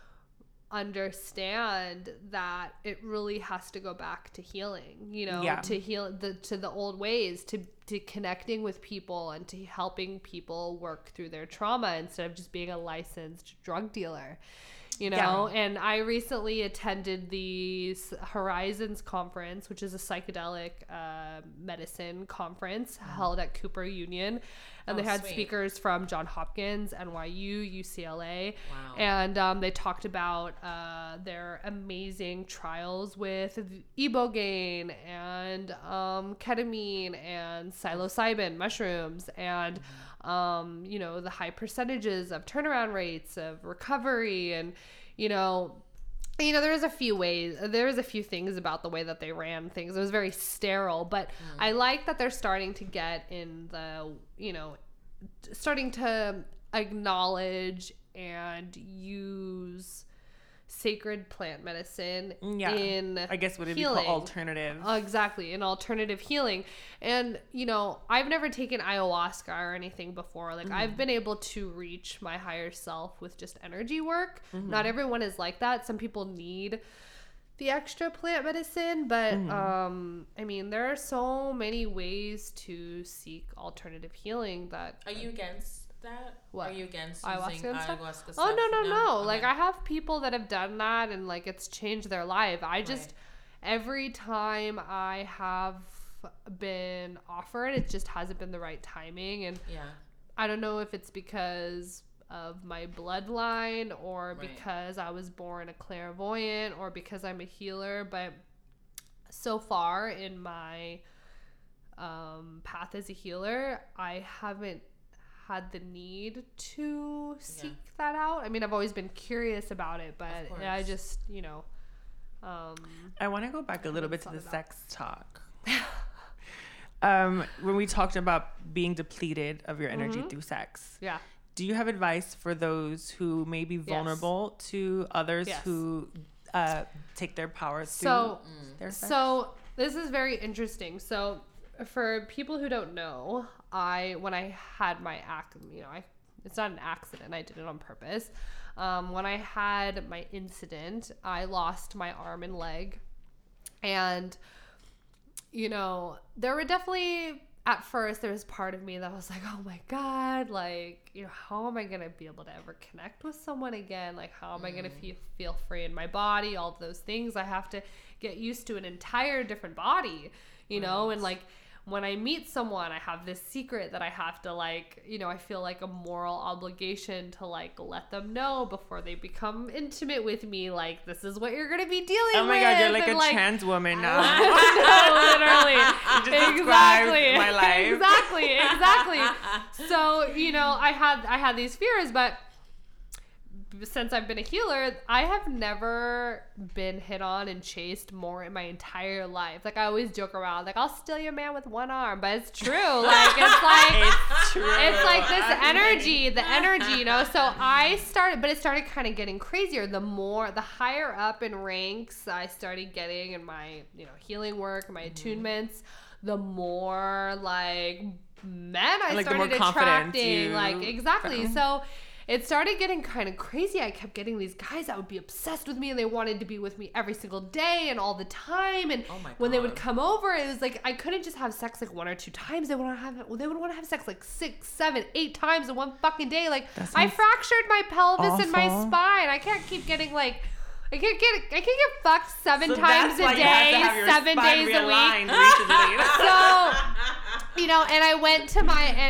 understand that it really has to go back to healing, Yeah. to heal to the old ways, to connecting with people and to helping people work through their trauma instead of just being a licensed drug dealer. Yeah. And I recently attended the Horizons conference, which is a psychedelic medicine conference held at Cooper Union. And Oh, they had sweet. speakers from Johns Hopkins, NYU, UCLA. Wow. And they talked about their amazing trials with ibogaine and ketamine and psilocybin mushrooms, and the high percentages of turnaround rates of recovery, and there was a few things about the way that they ran things. It was very sterile, but I like that they're starting to get in the, starting to acknowledge and use sacred plant medicine Yeah. in I guess would it be healing. called alternative? Exactly, in alternative healing. And I've never taken ayahuasca or anything before. Like, I've been able to reach my higher self with just energy work. Not everyone is like that. Some people need the extra plant medicine, but there are so many ways to seek alternative healing that Are you against that? What? Are you against ayahuasca using and stuff? ayahuasca Oh, stuff? no. Okay. Like, I have people that have done that and like it's changed their life. I just every time I have been offered, it just hasn't been the right timing, and Yeah. I don't know if it's because of my bloodline or because I was born a clairvoyant or because I'm a healer, but so far in my path as a healer, I haven't had the need to seek that out. I mean, I've always been curious about it, but Of I course. just, I want to go back a little bit to thought the about. sex talk. when we talked about being depleted of your energy through sex. Yeah. Do you have advice for those who may be vulnerable to others who take their power through their sex? So this is very interesting. So for people who don't know, when I had my it's not an accident. I did it on purpose. When I had my incident, I lost my arm and leg. And, there were definitely, at first, there was part of me that was like, oh my God, like, how am I going to be able to ever connect with someone again? Like, how am I going to feel free in my body? All of those things. I have to get used to an entire different body, and like, when I meet someone, I have this secret that I have to like, I feel like a moral obligation to like let them know before they become intimate with me. Like, this is what you're going to be dealing with. Oh my God, you're like a trans woman now. Literally. You just described my life. Exactly. So, I had these fears, but since I've been a healer, I have never been hit on and chased more in my entire life. Like, I always joke around, like, I'll steal your man with one arm, but it's true. Like, It's true. It's like this energy, the energy, So it started kind of getting crazier. The higher up in ranks I started getting in my, healing work, my attunements, the more like men I started attracting. Like, exactly. So it started getting kind of crazy. I kept getting these guys that would be obsessed with me and they wanted to be with me every single day and all the time. And when they would come over, it was like I couldn't just have sex like 1 or 2 times. They would want to have sex like 6, 7, 8 times in one fucking day. Like, I fractured my pelvis and my spine. I can't keep getting like I can't get fucked 7 times a day, 7 days a week. So, and I went to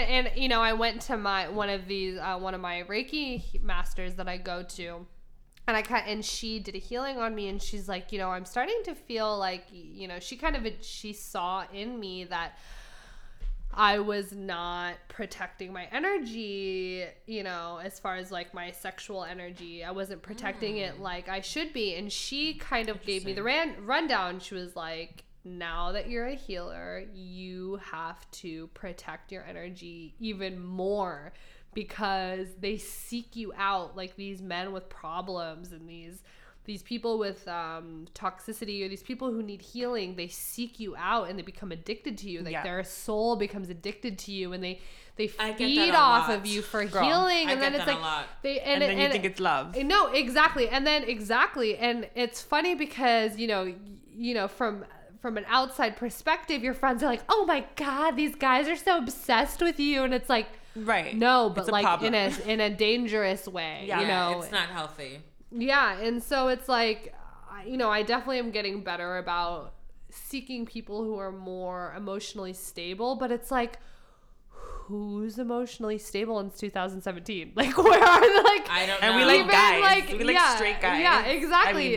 one of my Reiki masters that I go to, and she did a healing on me, and she's like, I'm starting to feel like, she saw in me that I was not protecting my energy, as far as like my sexual energy. I wasn't protecting it like I should be. And she kind of gave me the rundown. She was like, now that you're a healer, you have to protect your energy even more because they seek you out, like these men with problems and these people with toxicity, or these people who need healing. They seek you out and they become addicted to you. Like their soul becomes addicted to you, and they feed off of you for healing. And then it's like and then you think it's love. No, exactly. And it's funny because from an outside perspective, your friends are like, oh my God, these guys are so obsessed with you, and it's like, right, no, but like in a dangerous way. It's not healthy. Yeah, and so it's like, I definitely am getting better about seeking people who are more emotionally stable, but it's like, who's emotionally stable in 2017? Like, where are they? Like, I don't know. And we like guys. We like straight guys. Yeah, exactly.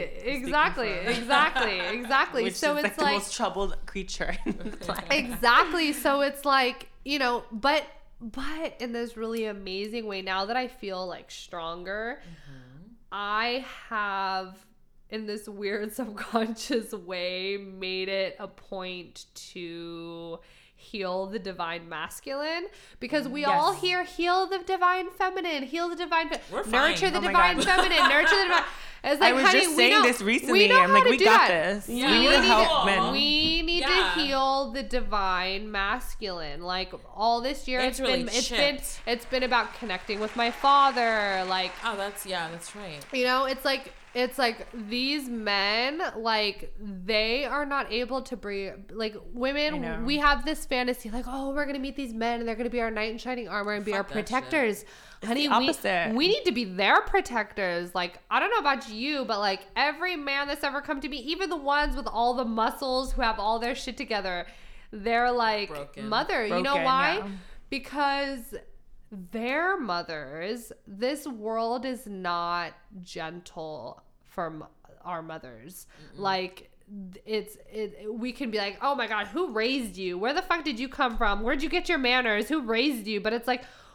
Exactly. So it's like the most troubled creature. Exactly. So it's like, but in this really amazing way, now that I feel like stronger, I have, in this weird subconscious way, made it a point to heal the divine masculine, because we all hear heal the divine feminine, heal the divine nurture the divine feminine, nurture the divine. It's like, I was just saying this recently. I'm like, we got this. Yeah. We need to help men. We need to heal the divine masculine. Like, all this year, it's been about connecting with my father. Like, that's right. It's like these men, like, they are not able to breathe. Like, women, we have this fantasy, like, oh, we're gonna meet these men and they're gonna be our knight in shining armor and be our protectors. Honey, we need to be their protectors. Like, I don't know about you, but like, every man that's ever come to me, even the ones with all the muscles who have all their shit together, they're like, mother. You know why? Yeah. Because their mothers, this world is not gentle for our mothers. Like, we can be like, oh my God, who raised you? Where the fuck did you come from? Where'd you get your manners? Who raised you? But it's like,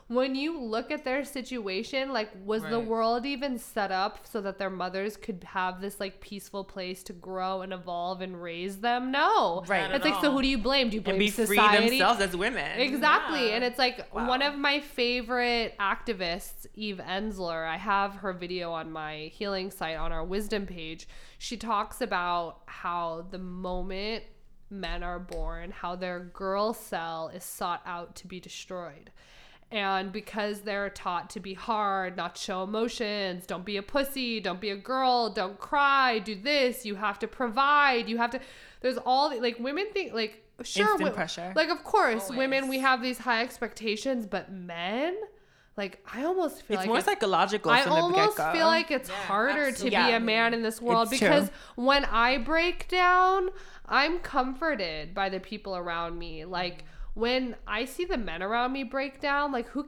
when you look at their situation, like, was the Right. world even set up so that their mothers could have this like peaceful place to grow and evolve and raise them? No. Right. Not It's at like, so all. who do you blame? Do you blame And be free society? themselves as women. Exactly. Yeah. And it's like Wow. one of my favorite activists, Eve Ensler, I have her video on my healing site on our wisdom page. She talks about how the moment men are born, how their girl cell is sought out to be destroyed. And because they're taught to be hard, not to show emotions, don't be a pussy, don't be a girl, don't cry, do this, you have to provide, you have to, there's all the, like, women think, like, sure, Instant pressure. like, of course, Always. women, we have these high expectations, but men, like, I almost feel It's like more psychological I from the almost get-go. feel like it's Yeah, harder to be absolutely. a man in this world It's because true. when I break down, I'm comforted by the people around me. Like, when I see the men around me break down, like, who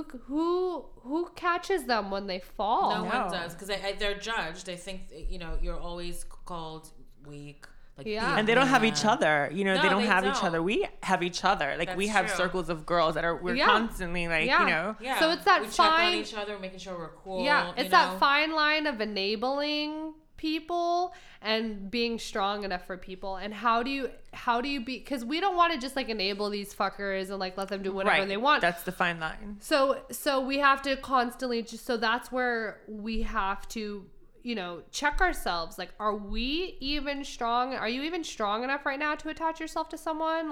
catches them when they fall? No one No. does because they're judged. They think you're always called weak. Like Yeah. And they don't have each Yeah. other. You know, No, they don't they have each don't. other. We have each other. Like, we That's have true. circles of girls that we're Yeah. constantly, like, Yeah. you know. Yeah. So it's that we check on fine- each other, making sure we're cool. Yeah, you it's know? that fine line of enabling people and being strong enough for people. And how do you be, because we don't want to just like enable these fuckers and like let them do whatever Right. they want. That's the fine line. So we have to constantly just, so that's where we have to, check ourselves. Like, are we even strong? Are you even strong enough right now to attach yourself to someone?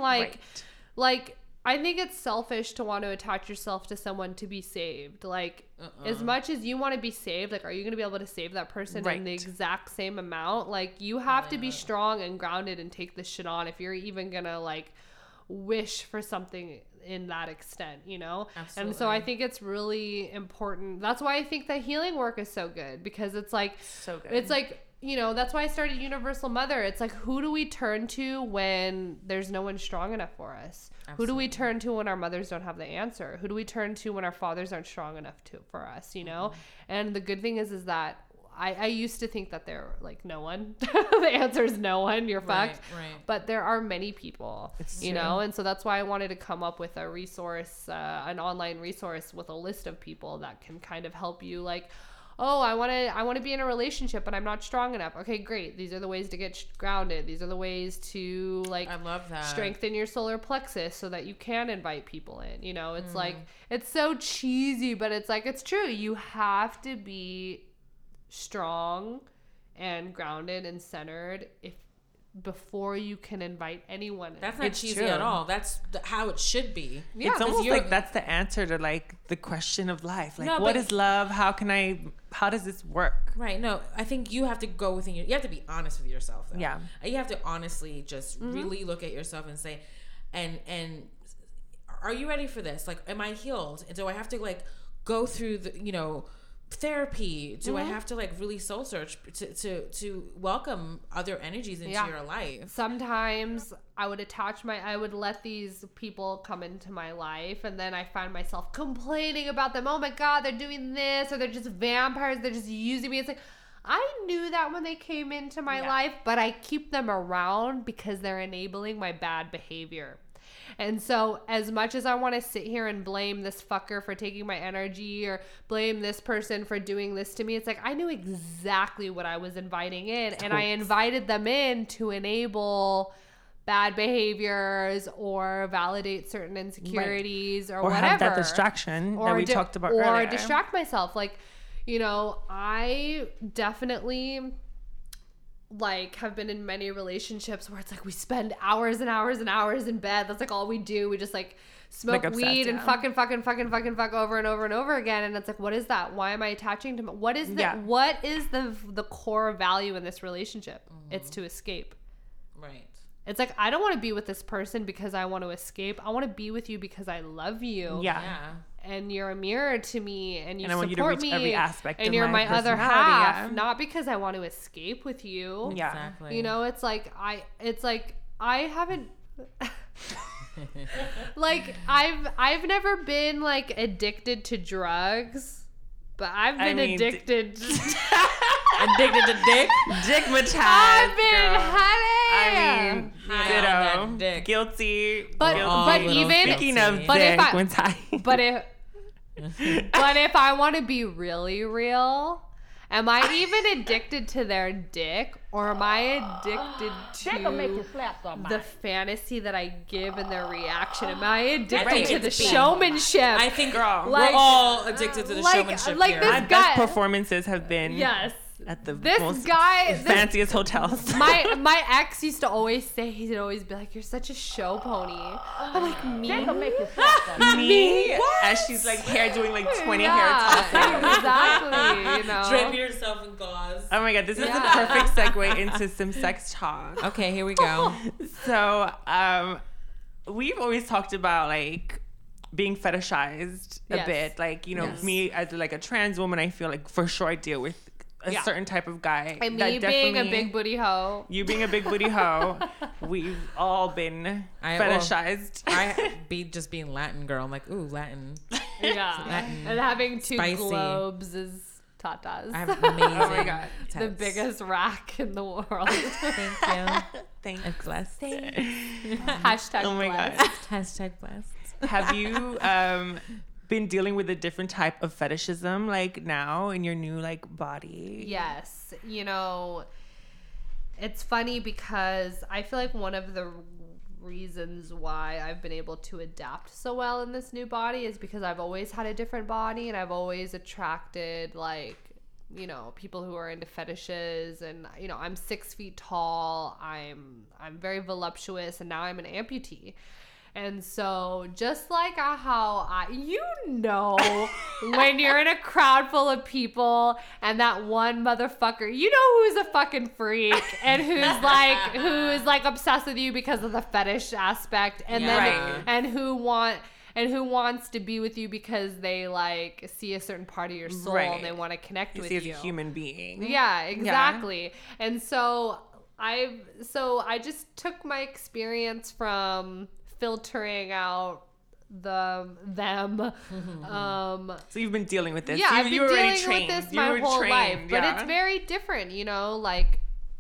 Like, I think it's selfish to want to attach yourself to someone to be saved. Like, as much as you want to be saved, like, are you going to be able to save that person in Right. the exact same amount? Like, you have to be strong and grounded and take this shit on if you're even going to, like, wish for something in that extent, And so I Absolutely. think it's really important. That's why I think that healing work is so good, because it's like, So good. it's like, that's why I started Universal Mother. It's like, who do we turn to when there's no one strong enough for us? Who do we turn to when our mothers don't have the answer? Who do we turn to when our fathers aren't strong enough for us, And the good thing is that I used to think that they're like no one. The answer is no one. You're fucked. Right. But there are many people, and so that's why I wanted to come up with a resource, an online resource with a list of people that can kind of help you, like, oh, I want to be in a relationship, but I'm not strong enough. Okay, great. These are the ways to get grounded. These are the ways to, like, I love that. strengthen your solar plexus so that you can invite people in. It's like, it's so cheesy, but it's like, it's true. You have to be strong and grounded and centered before you can invite anyone in. That's not It's cheesy true. at all. That's how it should be. Yeah, It's almost you're- like that's the answer to, like, the question of life. Like, No, what but- is love? How does this work? Right. No, I think you have to go within you have to be honest with yourself. Though. Yeah. You have to honestly just really look at yourself and say, and are you ready for this? Like, am I healed? And do I have to, like, go through the, therapy? Do I have to, like, really soul search to welcome other energies into Yeah. your life? Sometimes I would let these people come into my life, and then I find myself complaining about them. Oh my God, they're doing this, or they're just vampires. They're just using me. It's like, I knew that when they came into my life, but I keep them around because they're enabling my bad behavior. And so as much as I want to sit here and blame this fucker for taking my energy or blame this person for doing this to me, it's like, I knew exactly what I was inviting in, and I invited them in to enable bad behaviors or validate certain insecurities or whatever. Have that distraction that we talked about or earlier. distract myself. Like, I definitely, like, have been in many relationships where it's like we spend hours and hours and hours in bed. That's like all we do. We just like smoke Like obsessed, weed and yeah. fuck over and over and over again. And it's like, what is that? Why am I attaching to what is the Yeah. what is the core value in this relationship? It's to escape. Right. It's like, I don't want to be with this person because I want to escape. I want to be with you because I love you. Yeah. Yeah. And you're a mirror to me, and you And I want you to support reach me, every aspect and of you're my my other personality, half, yeah. not because I want to escape with you. Yeah. Exactly. It's like I haven't like I've never been like addicted to drugs, but I've been addicted. Addicted to dick. Dick Mataz. I've been girl. I mean, High on that ditto. dick. Guilty. But Guilty. even Speaking of But if dick, I- one time. but if But if I want to be really real, am I even addicted to their dick, or am I addicted to the fantasy that I give and their reaction? Am I addicted to the showmanship? I think Girl, Like- we're all addicted to the showmanship like here. this My guy- best performances have been yes. at the This most guy, this fanciest hotels. my ex used to always say, he'd always be like, "You're such a show pony." I'm like, me? Me, as she's like hair doing like 20 hair tosses. Yeah, exactly. You know. Drape yourself in gauze. Oh my god, this is the Yeah. perfect segue into some sex talk. Okay, here we go. So, we've always talked about like being fetishized a Yes. bit. Like, you know, Yes. me as like a trans woman, I feel like for sure I deal with a Yeah. certain type of guy. And that me being a definitely- big booty hoe. You being a big booty hoe, we've all been fetishized. I be just being Latin girl. I'm like, ooh, Latin. Yeah. Latin. And having two Spicy. globes is tatas. I have amazing. Oh my God. the tits. biggest rack in the world. Thank you. Thanks. I'm blessed. Hashtag Oh my blessed. god. Hashtag blessed. Have you been dealing with a different type of fetishism like now in your new like body? Yes. You know, it's funny because I feel like one of the reasons why I've been able to adapt so well in this new body is because I've always had a different body, and I've always attracted like, you know, people who are into fetishes. And you know, I'm 6 feet tall, I'm very voluptuous, and now I'm an amputee. And so just like how you know, when you're in a crowd full of people and that one motherfucker, you know who's a fucking freak and who is like obsessed with you because of the fetish aspect, and Yeah. then Right. and who wants to be with you because they like see a certain part of your soul Right. and they want to connect with See as you. a human being. Yeah, exactly. And so I just took my experience from filtering out them. So you've been dealing with this. Yeah, I've been you were already dealing trained. with this You my were whole trained, life, but yeah. it's very different, you know. Like,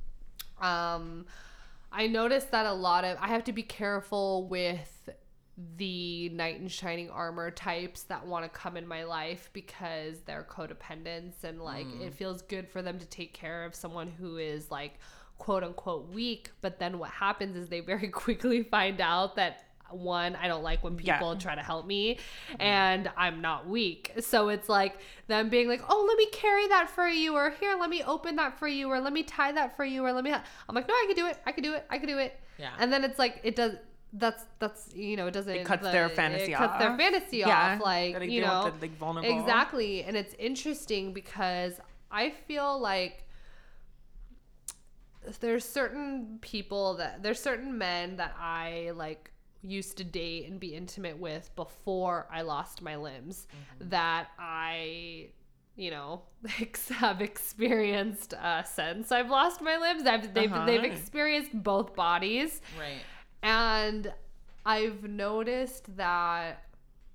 I noticed that I have to be careful with the knight in shining armor types that want to come in my life because they're codependents, and like it feels good for them to take care of someone who is like quote unquote weak. But then what happens is they very quickly find out that, one, I don't like when people try to help me, and I'm not weak. So it's like them being like, oh, let me carry that for you, or here, let me open that for you, or let me tie that for you, or let me I'm like, no, I can do it. Yeah. And then it's like it does that's you know, it doesn't, It cuts their fantasy it cuts their off. fantasy Yeah. off, like, Gotta you deal know, with the, like, vulnerable. exactly. And it's interesting because I feel like there's certain men that I like used to date and be intimate with before I lost my limbs, that I, you know, have experienced since I've lost my limbs. They've experienced both bodies. Right. And I've noticed that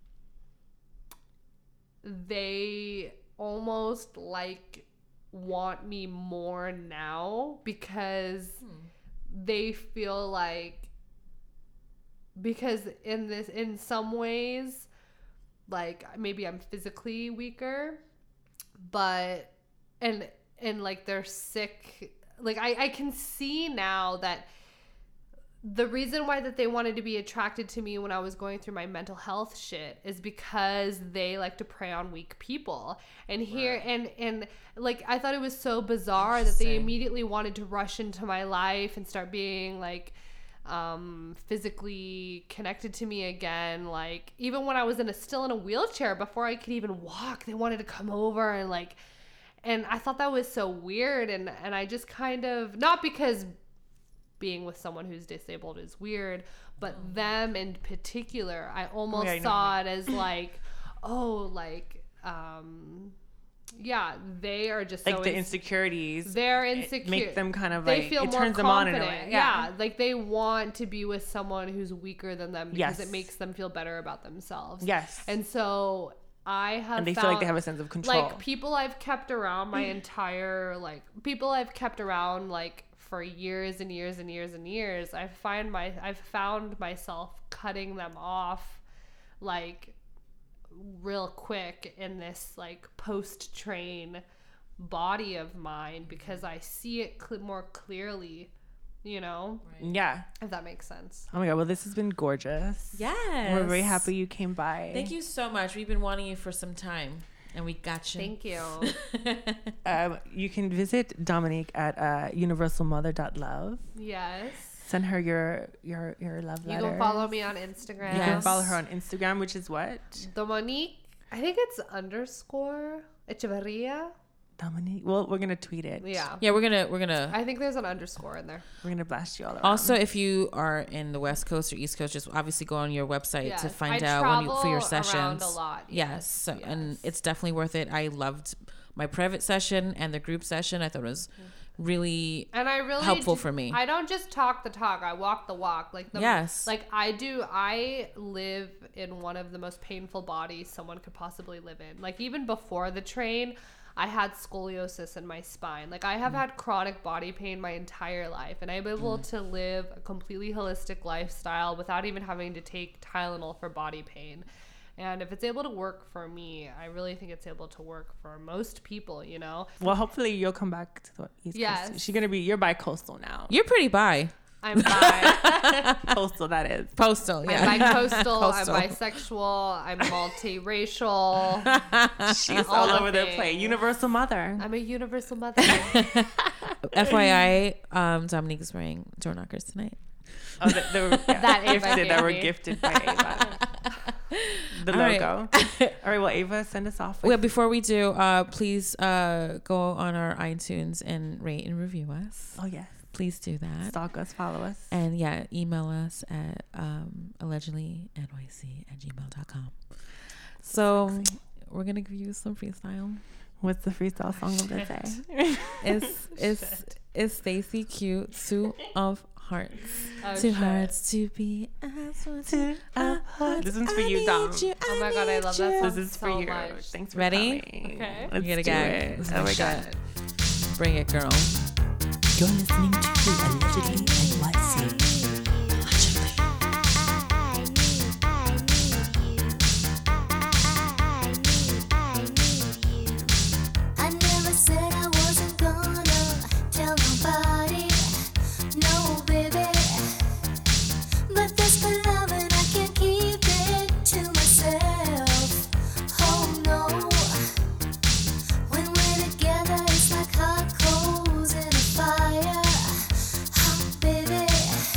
they almost like want me more now because they feel like, because in some ways, like maybe I'm physically weaker, but and like they're sick. Like I can see now that the reason why that they wanted to be attracted to me when I was going through my mental health shit is because they like to prey on weak people. And here, and like, I thought it was so bizarre that they immediately wanted to rush into my life and start being like, physically connected to me again. Like, even when I was still in a wheelchair, before I could even walk, they wanted to come over and like, and I thought that was so weird. And I just kind of, not because being with someone who's disabled is weird, but them in particular, I almost saw it as like, oh, like, yeah, they are just like so the insecurities. they're insecure. Make them kind of they like, feel it more turns them on in a confident. way. Yeah, like they want to be with someone who's weaker than them because Yes. it makes them feel better about themselves. Yes. And so I have And they found, feel like they have a sense of control. like people I've kept around my entire, like people I've kept around like for years and years and years and years, I've found myself cutting them off like real quick in this like post-train body of mine because I see it more clearly, you know? Yeah. If that makes sense. Oh my God. Well, this has been gorgeous. Yes. We're very happy you came by. Thank you so much. We've been wanting you for some time, and we got you. Thank you. You can visit Dominique at universalmother.love. Yes. Send her your love You letter. can follow me on Instagram. You can Yes. follow her on Instagram, which is what? Dominique, I think it's _ Echeverria. Dominique. Well, we're gonna tweet it. Yeah. Yeah, we're gonna. I think there's an _ in there. We're gonna blast you all around. Also, if you are in the West Coast or East Coast, just obviously go on your website to Yes, find I out for your travel sessions. around a lot, Yes. So, and yes. it's definitely worth it. I loved my private session and the group session. I thought it was really And I really helpful for me. I don't just talk the talk. I walk the walk. Like Yes. Like I live in one of the most painful bodies someone could possibly live in. Like even before the train, I had scoliosis in my spine. Like I have had chronic body pain my entire life, and I'm able to live a completely holistic lifestyle without even having to take Tylenol for body pain. And if it's able to work for me, I really think it's able to work for most people, you know? well, hopefully you'll come back to the East Yes. Coast. You're bi-coastal now. You're pretty bi. I'm Coastal, that is. Postal. Yeah. I'm bi-coastal, Coastal. I'm bisexual, I'm multiracial. She's All all the over the place. things. Universal mother. I'm a universal mother. FYI, Dominique is wearing door knockers tonight. Oh, That Ava gifted gave that were me. gifted by Ava. The All right. logo. All right. Well, Ava, send us off. Well, before we do, please go on our iTunes and rate and review us. Oh yes. Please do that. Stalk us. Follow us. And yeah, email us at allegedlynyc@gmail.com. So we're gonna give you some freestyle. What's the freestyle song of the day? It's Stacy Q, 2 of hearts. Oh, 2 shit. hearts to be as one, 2 of hearts. This one's for I you, need Dom. you, Oh my God, I need love that you. song. This is for So you. much. Thanks for Ready? coming. Okay. Let's You gotta do gag. it. This is Oh my my God. shit. Bring it, girl. You're listening to Allegedly NYC. Allegedly. I never said I wasn't gonna tell nobody, no baby. But this for love and I can't keep it to myself. Oh no, when we're together it's like hot coals in a fire. Hot baby,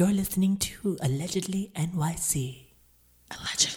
You're listening to Allegedly NYC. Allegedly.